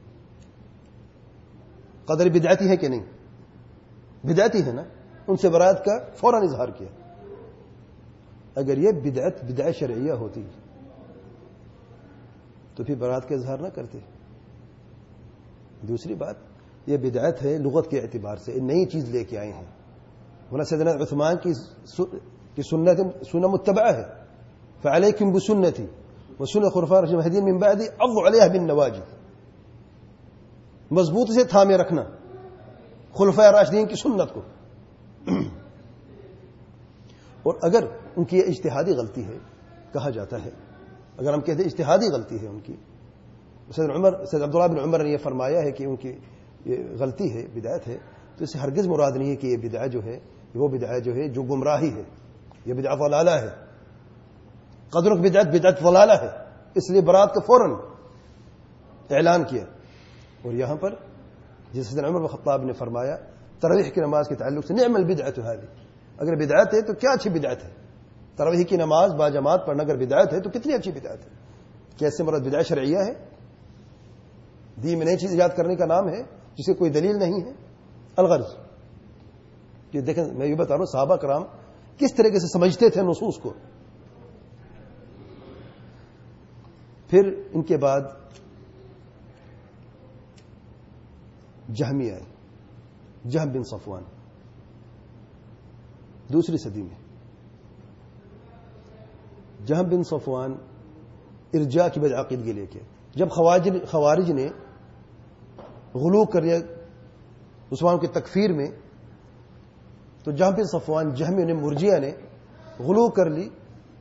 قدر بدعتی ہے کہ نہیں؟ بدعتی ہے نا. ان سے برات کا فوراً اظہار کیا. اگر یہ بدعت بدعت شرعیہ ہوتی تو پھر برات کا اظہار نہ کرتے. دوسری بات، یہ بدعت ہے لغت کے اعتبار سے، نئی چیز لے کے آئے ہیں. ورنہ سیدنا عثمان کی سنت سنت متبعہ ہے. فعلیکم بسنتی وسنت خلفاء الراشدین المہدیین من بعدی عضوا علیہا بالنواجذ. مضبوط سے تھامے رکھنا خلفاء راشدین کی سنت کو. اور اگر ان کی یہ اجتہادی غلطی ہے، کہا جاتا ہے اگر ہم کہتے ہیں اجتہادی غلطی ہے ان کی، سید عمر سید عبداللہ بن عمر نے یہ فرمایا ہے کہ ان کی یہ غلطی ہے، بدعت ہے، تو اس سے ہرگز مراد نہیں ہے کہ یہ بدعت جو ہے وہ بدعت جو ہے جو گمراہی ہے، یہ بدعت ضلالہ ہے. قدرک بدعت بدعت ضلالہ ہے. اس لیے برات کا فوراً اعلان کیا. اور یہاں پر جس سیدنا عمر بن خطاب نے فرمایا تراویح کی نماز کے تعلق سے نعم البدعۃ هذه، اگر بدعت ہے تو کیا اچھی بدعت ہے. تراویح کی نماز با جماعت پڑھنا اگر بدعت ہے تو کتنی اچھی بدعت ہے. کیسے مراد بدعت شرعیہ ہے؟ دین میں نئی چیز ایجاد کرنے کا نام ہے جس کی کوئی دلیل نہیں ہے. الغرض یہ دیکھیں، میں یہ بتا رہا ہوں صحابہ کرام کس طریقے سے سمجھتے تھے نصوص کو. پھر ان کے بعد جہمی آئے، جہم بن صفوان دوسری صدی میں. جہم بن صفوان ارجاء کی بدعقیدگی لے کے جب خوارج خوارج نے غلو کر لیا مسلمانوں کی تکفیر میں، تو جہاں پہ صفوان جہمی نے مرجیہ نے غلو کر لی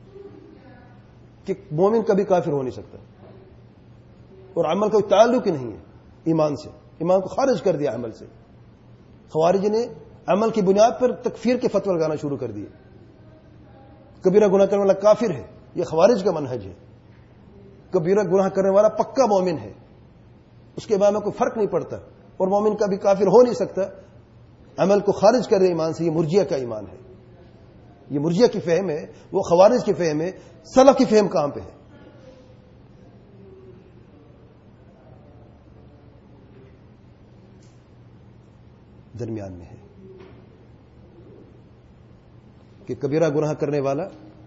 کہ مومن کبھی کافر ہو نہیں سکتا اور عمل کا کوئی تعلق ہی نہیں ہے ایمان سے، ایمان کو خارج کر دیا عمل سے. خوارج نے عمل کی بنیاد پر تکفیر کے فتوی لگانا شروع کر دیے. کبیرہ گناہ کرنے والا کافر ہے، یہ خوارج کا منہج ہے. کبیرہ گناہ کرنے والا پکا مومن ہے، اس کے بعد میں کوئی فرق نہیں پڑتا، اور مومن کبھی کافر ہو نہیں سکتا. عمل کو خارج کر دے ایمان سے، یہ مرجیہ کا ایمان ہے. یہ مرجیہ کی فہم ہے، وہ خوارج کی فہم ہے. سلف کی فہم کہاں پہ ہے؟ درمیان میں ہے کہ کبیرہ گناہ کرنے والا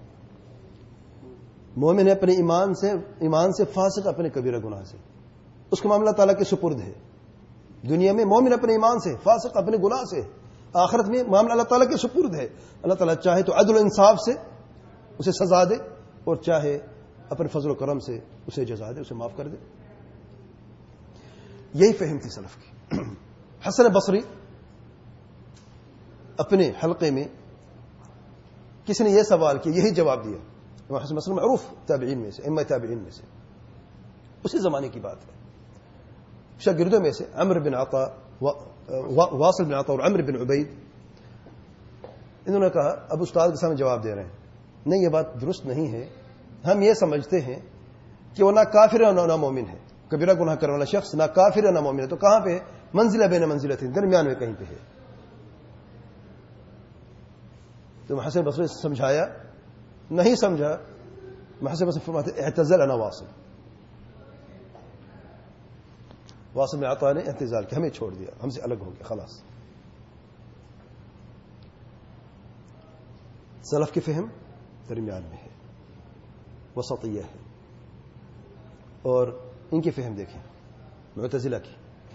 مومن ہے اپنے ایمان سے، ایمان سے فاسق اپنے کبیرہ گناہ سے، اس کا معاملہ تعالیٰ کے سپرد ہے. دنیا میں مومن اپنے ایمان سے، فاسق اپنے گناہ سے. آخرت میں معاملہ اللہ تعالیٰ کے سپرد ہے. اللہ تعالیٰ چاہے تو عدل و انصاف سے اسے سزا دے، اور چاہے اپنے فضل و کرم سے اسے جزا دے، اسے معاف کر دے. یہی فہم تھی سلف کی. حسن بصری اپنے حلقے میں کسی نے یہ سوال کیا، یہی جواب دیا. حسن بصری معروف تابعین میں سے، ائمہ تابعین میں سے، اسی زمانے کی بات ہے. شاگردوں میں سے عمر بن عطا، واصل بن عطا اور عمر بن عبید، انہوں نے کہا، اب استاد کے سامنے جواب دے رہے ہیں، نہیں یہ بات درست نہیں ہے. ہم یہ سمجھتے ہیں کہ وہ نہ کافر ہے نہ مومن ہے. کبیرہ گناہ کرنے والا شخص نہ کافر ہے نہ مومن ہے. تو کہاں پہ؟ منزلہ بین منزلتین، درمیان میں کہیں پہ ہے. تو حسن بصری نے سمجھایا، نہیں سمجھا. حسن بصری فرماتے اعتزل انا واصل، واصل میں عطا نے اعتزال کیا، ہمیں چھوڑ دیا، ہم سے الگ ہو گیا، خلاص. سلف کی فہم درمیان میں ہے، وسطیہ ہے. اور ان کی فہم دیکھیں، معتزلہ کی،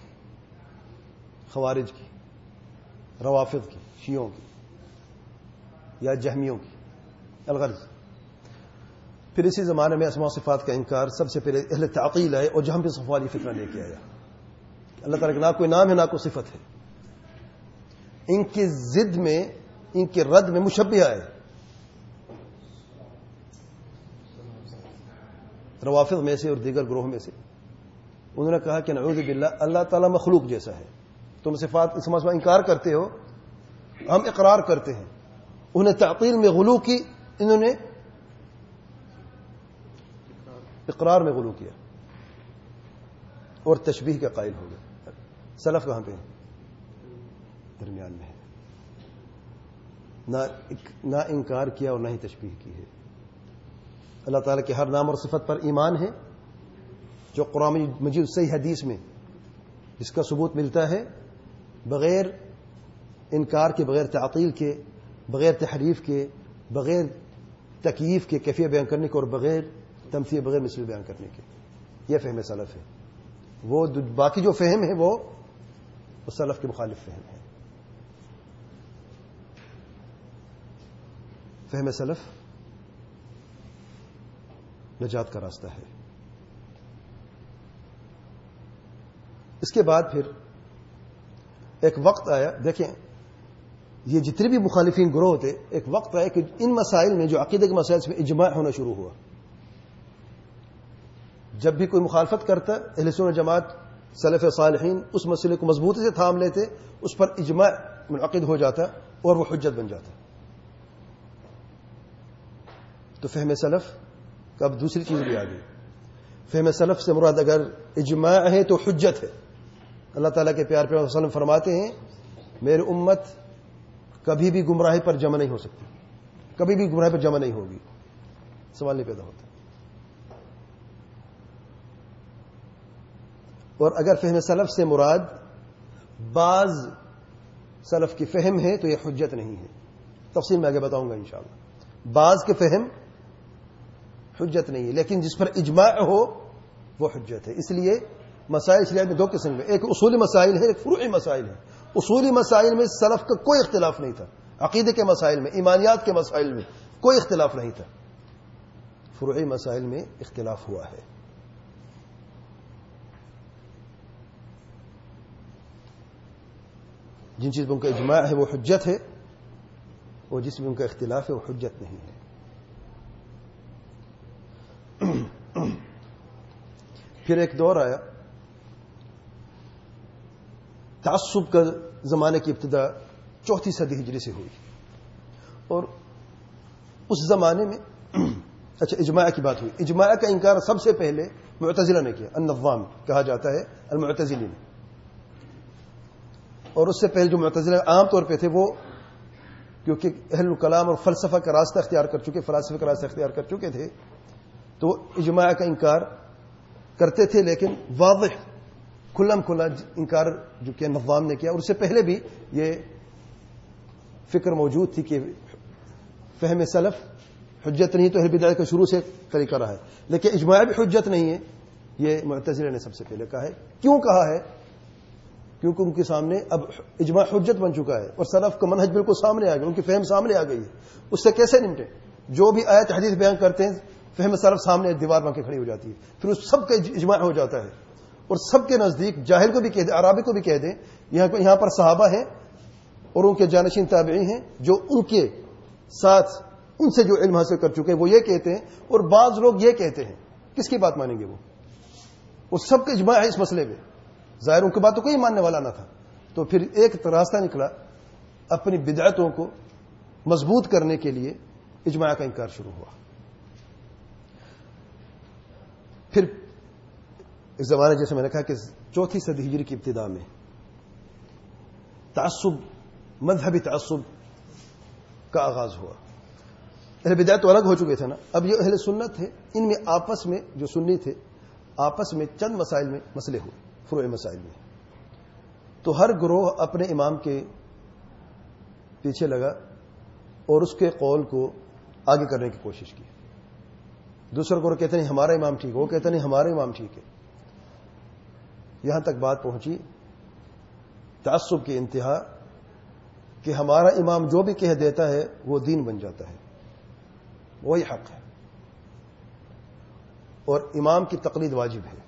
خوارج کی، روافض کی، شیعوں کی یا جہمیوں کی. الغرض پھر اسی زمانے میں اسماء و صفات کا انکار سب سے پہلے اہل تعطیل آئے، اور جہاں پہ صفوالی فتنہ لے کے آیا. اللہ تعالیٰ کا نہ کوئی نام ہے نہ کوئی صفت ہے. ان کی ضد میں، ان کے رد میں مشبہ آئے. روافض میں سے اور دیگر گروہ میں سے انہوں نے کہا کہ نعوذ باللہ اللہ تعالیٰ مخلوق جیسا ہے. تم صفات اسماء و انکار کرتے ہو، ہم اقرار کرتے ہیں. انہیں تعطیل میں غلو کی، انہوں نے اقرار میں غلو کیا اور تشبیہ کا قائل ہو گئے. سلف کہاں پہ درمیان میں ہے، نہ انکار کیا اور نہ ہی تشبیہ کی ہے. اللہ تعالیٰ کے ہر نام اور صفت پر ایمان ہے جو قرآن مجید صحیح حدیث میں جس کا ثبوت ملتا ہے، بغیر انکار کے، بغیر تعطیل کے، بغیر تحریف کے، بغیر تکییف کے کیفیت بیان کرنے کے، اور بغیر تمثیل، بغیر مثل بیان کرنے کے. یہ فہم سلف ہے. وہ باقی جو فہم ہے وہ سلف کے مخالف فہم ہے. فہم سلف نجات کا راستہ ہے. اس کے بعد پھر ایک وقت آیا، دیکھیں یہ جتنے بھی مخالفین گروہ تھے، ایک وقت آیا کہ ان مسائل میں جو عقیدے کے مسائل میں اجماع ہونا شروع ہوا. جب بھی کوئی مخالفت کرتا، اہل سنت جماعت سلف صالحین اس مسئلے کو مضبوطی سے تھام لیتے، اس پر اجماع منعقد ہو جاتا اور وہ حجت بن جاتا. تو فہم سلف کا اب دوسری چیز بھی آ گئی. فہم سلف سے مراد اگر اجماع ہے تو حجت ہے. اللہ تعالیٰ کے پیار پیغمبر صلی اللہ علیہ وسلم فرماتے ہیں میری امت کبھی بھی گمراہی پر جمع نہیں ہو سکتی، کبھی بھی گمراہی پر جمع نہیں ہوگی. سوال نہیں پیدا ہوتا. اور اگر فہم سلف سے مراد بعض سلف کی فہم ہے تو یہ حجت نہیں ہے. تفصیل میں آگے بتاؤں گا انشاءاللہ. بعض کے فہم حجت نہیں ہے، لیکن جس پر اجماع ہو وہ حجت ہے. اس لیے مسائل شریعت میں دو قسم میں، ایک اصولی مسائل ہے، ایک فروعی مسائل ہے. اصولی مسائل میں سلف کا کوئی اختلاف نہیں تھا. عقیدے کے مسائل میں، ایمانیات کے مسائل میں کوئی اختلاف نہیں تھا. فروعی مسائل میں اختلاف ہوا ہے. جن چیز میں ان کا اجماع ہے وہ حجت ہے، اور جس میں ان کا اختلاف ہے وہ حجت نہیں ہے۔ پھر ایک دور آیا، تعصب کا زمانے کی ابتدا چوتھی صدی ہجری سے ہوئی، اور اس زمانے میں اچھا اجماع کی بات ہوئی۔ اجماع کا انکار سب سے پہلے معتزلہ نے کیا، النظام کہا جاتا ہے المعتزلی نے، اور اس سے پہلے جو معتزلہ عام طور پہ تھے وہ کیونکہ اہل الکلام اور فلسفہ کا راستہ اختیار کر چکے، فلسفے کا راستہ اختیار کر چکے تھے، تو اجماع کا انکار کرتے تھے، لیکن واضح کھلم کھلا انکار جو کہ نظام نے کیا، اور اس سے پہلے بھی یہ فکر موجود تھی کہ فہم سلف حجت نہیں تو اہل بدعت کا شروع سے طریقہ رہا ہے، لیکن اجماع بھی حجت نہیں ہے، یہ معتزلہ نے سب سے پہلے کہا ہے۔ کیوں کہا ہے؟ کیونکہ ان کے سامنے اب اجماع حجت بن چکا ہے، اور سلف کا منہج بالکل سامنے آ گیا، ان کی فہم سامنے آ گئی ہے، اس سے کیسے نمٹے؟ جو بھی آیت حدیث بیان کرتے ہیں فہم سلف سامنے دیوار بن کے کھڑی ہو جاتی ہے، پھر اس سب کا اجماع ہو جاتا ہے، اور سب کے نزدیک جاہل کو بھی کہہ دیں، عرابی کو بھی کہہ دیں، یہاں یہاں پر صحابہ ہیں اور ان کے جانشین تابعین ہیں جو ان کے ساتھ ان سے جو علم حاصل کر چکے ہیں وہ یہ کہتے ہیں، اور بعض لوگ یہ کہتے ہیں، کس کی بات مانیں گے؟ وہ وہ سب کا اجماع ہے اس مسئلے میں، ظاہر ان کی بات تو کوئی ماننے والا نہ تھا، تو پھر ایک راستہ نکلا اپنی بدعتوں کو مضبوط کرنے کے لیے اجماع کا انکار شروع ہوا۔ پھر ایک زمانے جیسے میں نے کہا کہ چوتھی صدی ہجری کی ابتدا میں تعصب، مذہبی تعصب کا آغاز ہوا۔ اہل بدعت تو الگ ہو چکے تھے نا، اب یہ اہل سنت تھے، ان میں آپس میں جو سنی تھے آپس میں چند مسائل میں مسئلے ہوئے، فروع مسائل میں، تو ہر گروہ اپنے امام کے پیچھے لگا اور اس کے قول کو آگے کرنے کی کوشش کی۔ دوسرے گروہ کہتے ہیں ہمارا امام ٹھیک ہے، وہ کہتے ہیں ہمارا امام ٹھیک ہے، یہاں تک بات پہنچی تعصب کی انتہا کہ ہمارا امام جو بھی کہہ دیتا ہے وہ دین بن جاتا ہے، وہی حق ہے، اور امام کی تقلید واجب ہے۔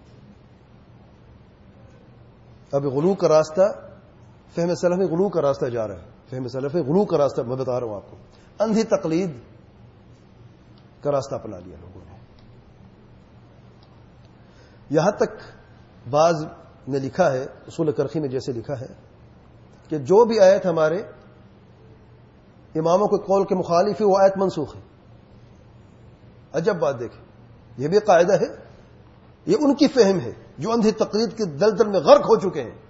اب غلو کا راستہ فہم سلف میں غلو کا راستہ جا رہا ہے، فہم سلف میں غلو کا راستہ میں بتا رہا ہوں آپ کو، اندھی تقلید کا راستہ اپنا لیا لوگوں نے۔ یہاں تک بعض نے لکھا ہے، اصول کرخی میں جیسے لکھا ہے کہ جو بھی آیت ہمارے اماموں کے قول کے مخالف ہے وہ آیت منسوخ ہے۔ عجب بات دیکھیں، یہ بھی قاعدہ ہے، یہ ان کی فہم ہے جو اندھی تقلید کے دلدل میں غرق ہو چکے ہیں۔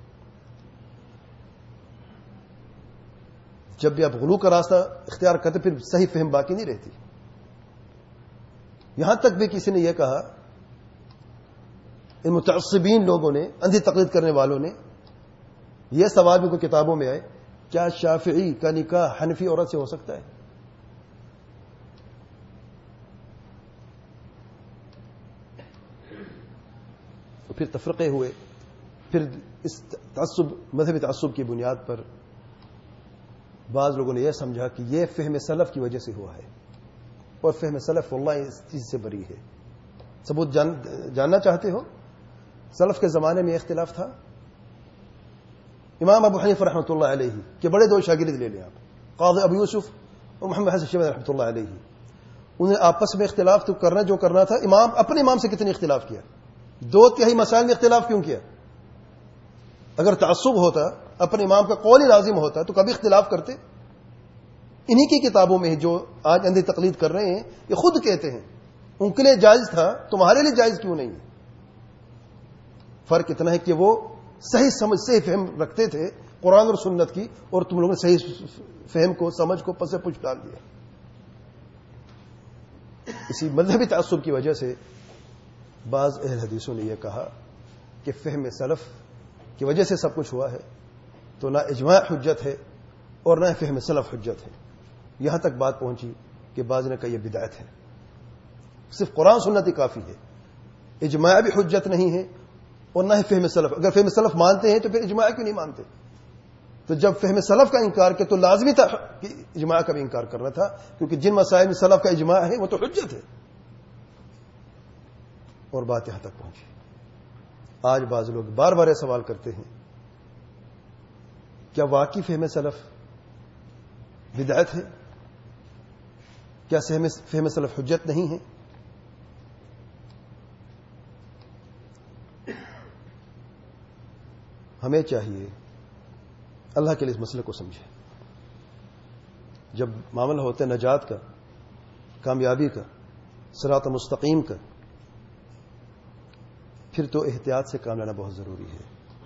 جب بھی آپ غلو کا راستہ اختیار کرتے پھر صحیح فہم باقی نہیں رہتی۔ یہاں تک بھی کسی نے یہ کہا، ان متعصبین لوگوں نے، اندھی تقلید کرنے والوں نے، یہ سوال بھی کوئی کتابوں میں آئے، کیا شافعی کا نکاح حنفی عورت سے ہو سکتا ہے؟ تو پھر تفرقے ہوئے، پھر اس تعصب، مذہبی تعصب کی بنیاد پر بعض لوگوں نے یہ سمجھا کہ یہ فہم سلف کی وجہ سے ہوا ہے، اور فہم سلف واللہ اس چیز سے بری ہے۔ ثبوت جان جاننا چاہتے ہو؟ سلف کے زمانے میں اختلاف تھا۔ امام ابو حنیفہ رحمۃ اللہ علیہ کے بڑے دو شاگرد لے لیں آپ، قاضی ابو یوسف اور محمد حسن شیبانی رحمۃ اللہ علیہ، انہیں آپس میں اختلاف تو کرنا جو کرنا تھا، امام اپنے امام سے کتنے اختلاف کیا؟ دو تہائی مسائل میں اختلاف کیوں کیا؟ اگر تعصب ہوتا، اپنے امام کا قول ہی لازم ہوتا تو کبھی اختلاف کرتے؟ انہی کی کتابوں میں جو آج اندھی تقلید کر رہے ہیں یہ خود کہتے ہیں ان کے لیے جائز تھا، تمہارے لیے جائز کیوں نہیں ہے؟ فرق اتنا ہے کہ وہ صحیح سمجھ، صحیح فہم رکھتے تھے قرآن اور سنت کی، اور تم لوگوں نے صحیح فہم کو، سمجھ کو پس پش ڈال دیا۔ اسی مذہبی تعصب کی وجہ سے بعض اہل حدیثوں نے یہ کہا کہ فہم سلف کی وجہ سے سب کچھ ہوا ہے، تو نہ اجماع حجت ہے اور نہ فہم سلف حجت ہے۔ یہاں تک بات پہنچی کہ بعض نے کہا یہ بدعت ہے، صرف قرآن سنت ہی کافی ہے، اجماع بھی حجت نہیں ہے اور نہ ہی فہم سلف۔ اگر فہم سلف مانتے ہیں تو پھر اجماع کیوں نہیں مانتے؟ تو جب فہم سلف کا انکار کیا تو لازمی تھا کہ اجماع کا بھی انکار کرنا تھا، کیونکہ جن مسائل میں سلف کا اجماع ہے وہ تو حجت ہے۔ اور بات یہاں تک پہنچی، آج بعض لوگ بار بار یہ سوال کرتے ہیں کیا واقعی فہم سلف بدعت ہے؟ کیا فہم سلف حجت نہیں ہے؟ ہمیں چاہیے اللہ کے لیے اس مسئلے کو سمجھے. جب معاملہ ہوتا ہے نجات کا، کامیابی کا، صراط مستقیم کا، پھر تو احتیاط سے کام لینا بہت ضروری ہے.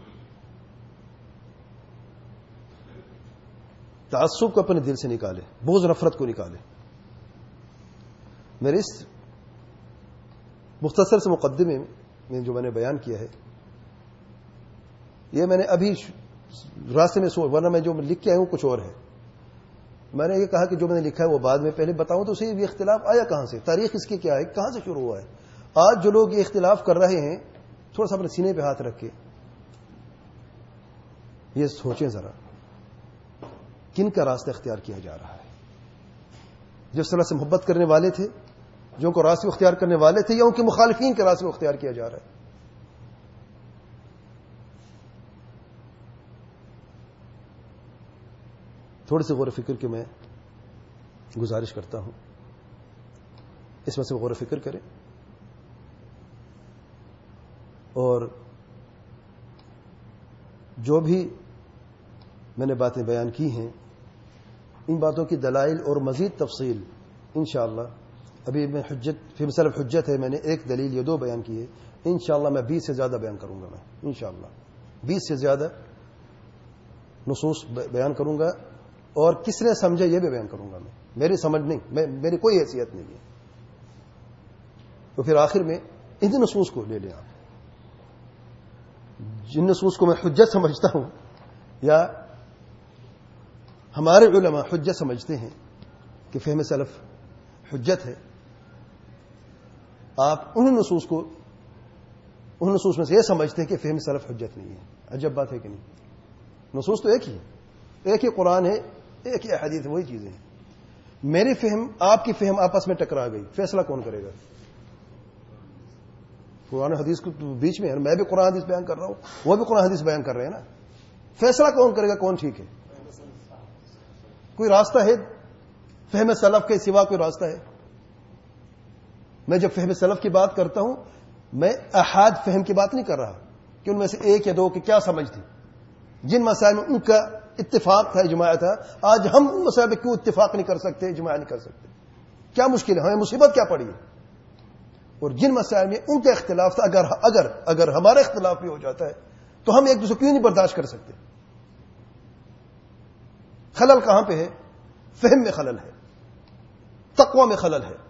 تعصب کو اپنے دل سے نکالے، بغض نفرت کو نکالے. میرے اس مختصر سے مقدمے میں جو میں نے بیان کیا ہے، یہ میں نے ابھی راستے میں سو ورنہ میں جو لکھ کے آیا ہوں کچھ اور ہے. میں نے یہ کہا کہ جو میں نے لکھا ہے وہ بعد میں پہلے بتاؤں تو اسے یہ اختلاف آیا کہاں سے، تاریخ اس کی کیا ہے، کہاں سے شروع ہوا ہے. آج جو لوگ یہ اختلاف کر رہے ہیں، تھوڑا سا اپنے سینے پہ ہاتھ رکھ کے یہ سوچیں ذرا کن کا راستہ اختیار کیا جا رہا ہے. جو صلی اللہ سے محبت کرنے والے تھے، جو ان کو راستہ اختیار کرنے والے تھے، یا ان کے مخالفین کے راستہ اختیار کیا جا رہا ہے. تھوڑی سی غور و فکر کی میں گزارش کرتا ہوں، اس میں سے غور و فکر کریں اور جو بھی میں نے باتیں بیان کی ہیں ان باتوں کی دلائل اور مزید تفصیل انشاءاللہ ابھی میں حجت فی مسلف حجت ہے، میں نے ایک دلیل یا دو بیان کی ہے، انشاءاللہ میں بیس سے زیادہ بیان کروں گا. میں انشاءاللہ بیس سے زیادہ نصوص بیان کروں گا، اور کس نے سمجھا یہ بھی بیان کروں گا. میں میری سمجھ نہیں، میں میری کوئی حیثیت نہیں ہے. تو پھر آخر میں ان نصوص کو لے لیں آپ. جن نصوص کو میں حجت سمجھتا ہوں یا ہمارے علماء حجت سمجھتے ہیں کہ فہم سلف حجت ہے، آپ ان نصوص کو ان نصوص میں سے یہ سمجھتے ہیں کہ فہم سلف حجت نہیں ہے. عجب بات ہے کہ نہیں؟ نصوص تو ایک ہی ہے، ایک ہی قرآن ہے، ایک ہی حدیث ہے، وہی چیزیں ہیں. میری فہم آپ کی فہم آپس میں ٹکرا گئی، فیصلہ کون کرے گا؟ قرآن حدیث کو بیچ میں ہے، میں بھی قرآن حدیث بیان کر رہا ہوں، وہ بھی قرآن حدیث بیان کر رہے ہیں نا. فیصلہ کون کرے گا کون ٹھیک ہے؟ کوئی راستہ ہے فہم سلف کے سوا؟ کوئی راستہ ہے؟ میں جب فہم سلف کی بات کرتا ہوں میں احاد فہم کی بات نہیں کر رہا کہ ان میں سے ایک یا دو کی کیا سمجھ تھی. جن مسائل میں ان کا اتفاق تھا، اجماع تھا، آج ہم ان مسائل میں کیوں اتفاق نہیں کر سکتے، اجماع نہیں کر سکتے؟ کیا مشکل ہے؟ ہمیں مصیبت کیا پڑی ہے؟ اور جن مسائل میں ان کا اختلاف تھا، اگر اگر اگر ہمارا اختلاف بھی ہو جاتا ہے تو ہم ایک دوسرے کیوں نہیں برداشت کر سکتے؟ خلل کہاں پہ ہے؟ فہم میں خلل ہے، تقوی میں خلل ہے،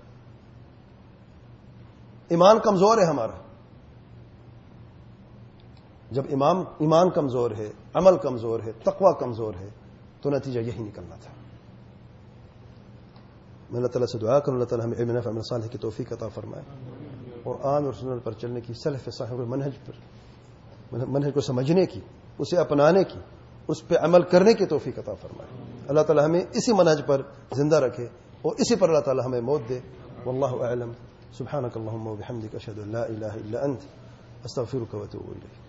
ایمان کمزور ہے ہمارا. جب امام ایمان کمزور ہے، عمل کمزور ہے، تقوی کمزور ہے، تو نتیجہ یہی نکلنا تھا. میں اللہ تعالیٰ سے دعا کروں اللہ تعالیٰ ہمیں علم نافع عمل صالح کی توفیق عطا فرمائے، اور قرآن اور سنت پر چلنے کی، سلف صالح منہج پر منہج کو سمجھنے کی، اسے اپنانے کی، اس پہ عمل کرنے کی توفیق عطا فرمائے. اللہ تعالیٰ ہمیں اسی منہج پر زندہ رکھے اور اسی پر اللہ تعالیٰ ہمیں موت دے. واللہ اعلم. سبحانک اللہم و بحمدک اشہد ان لا الہ الا انت استغفرک و اتوب الیک.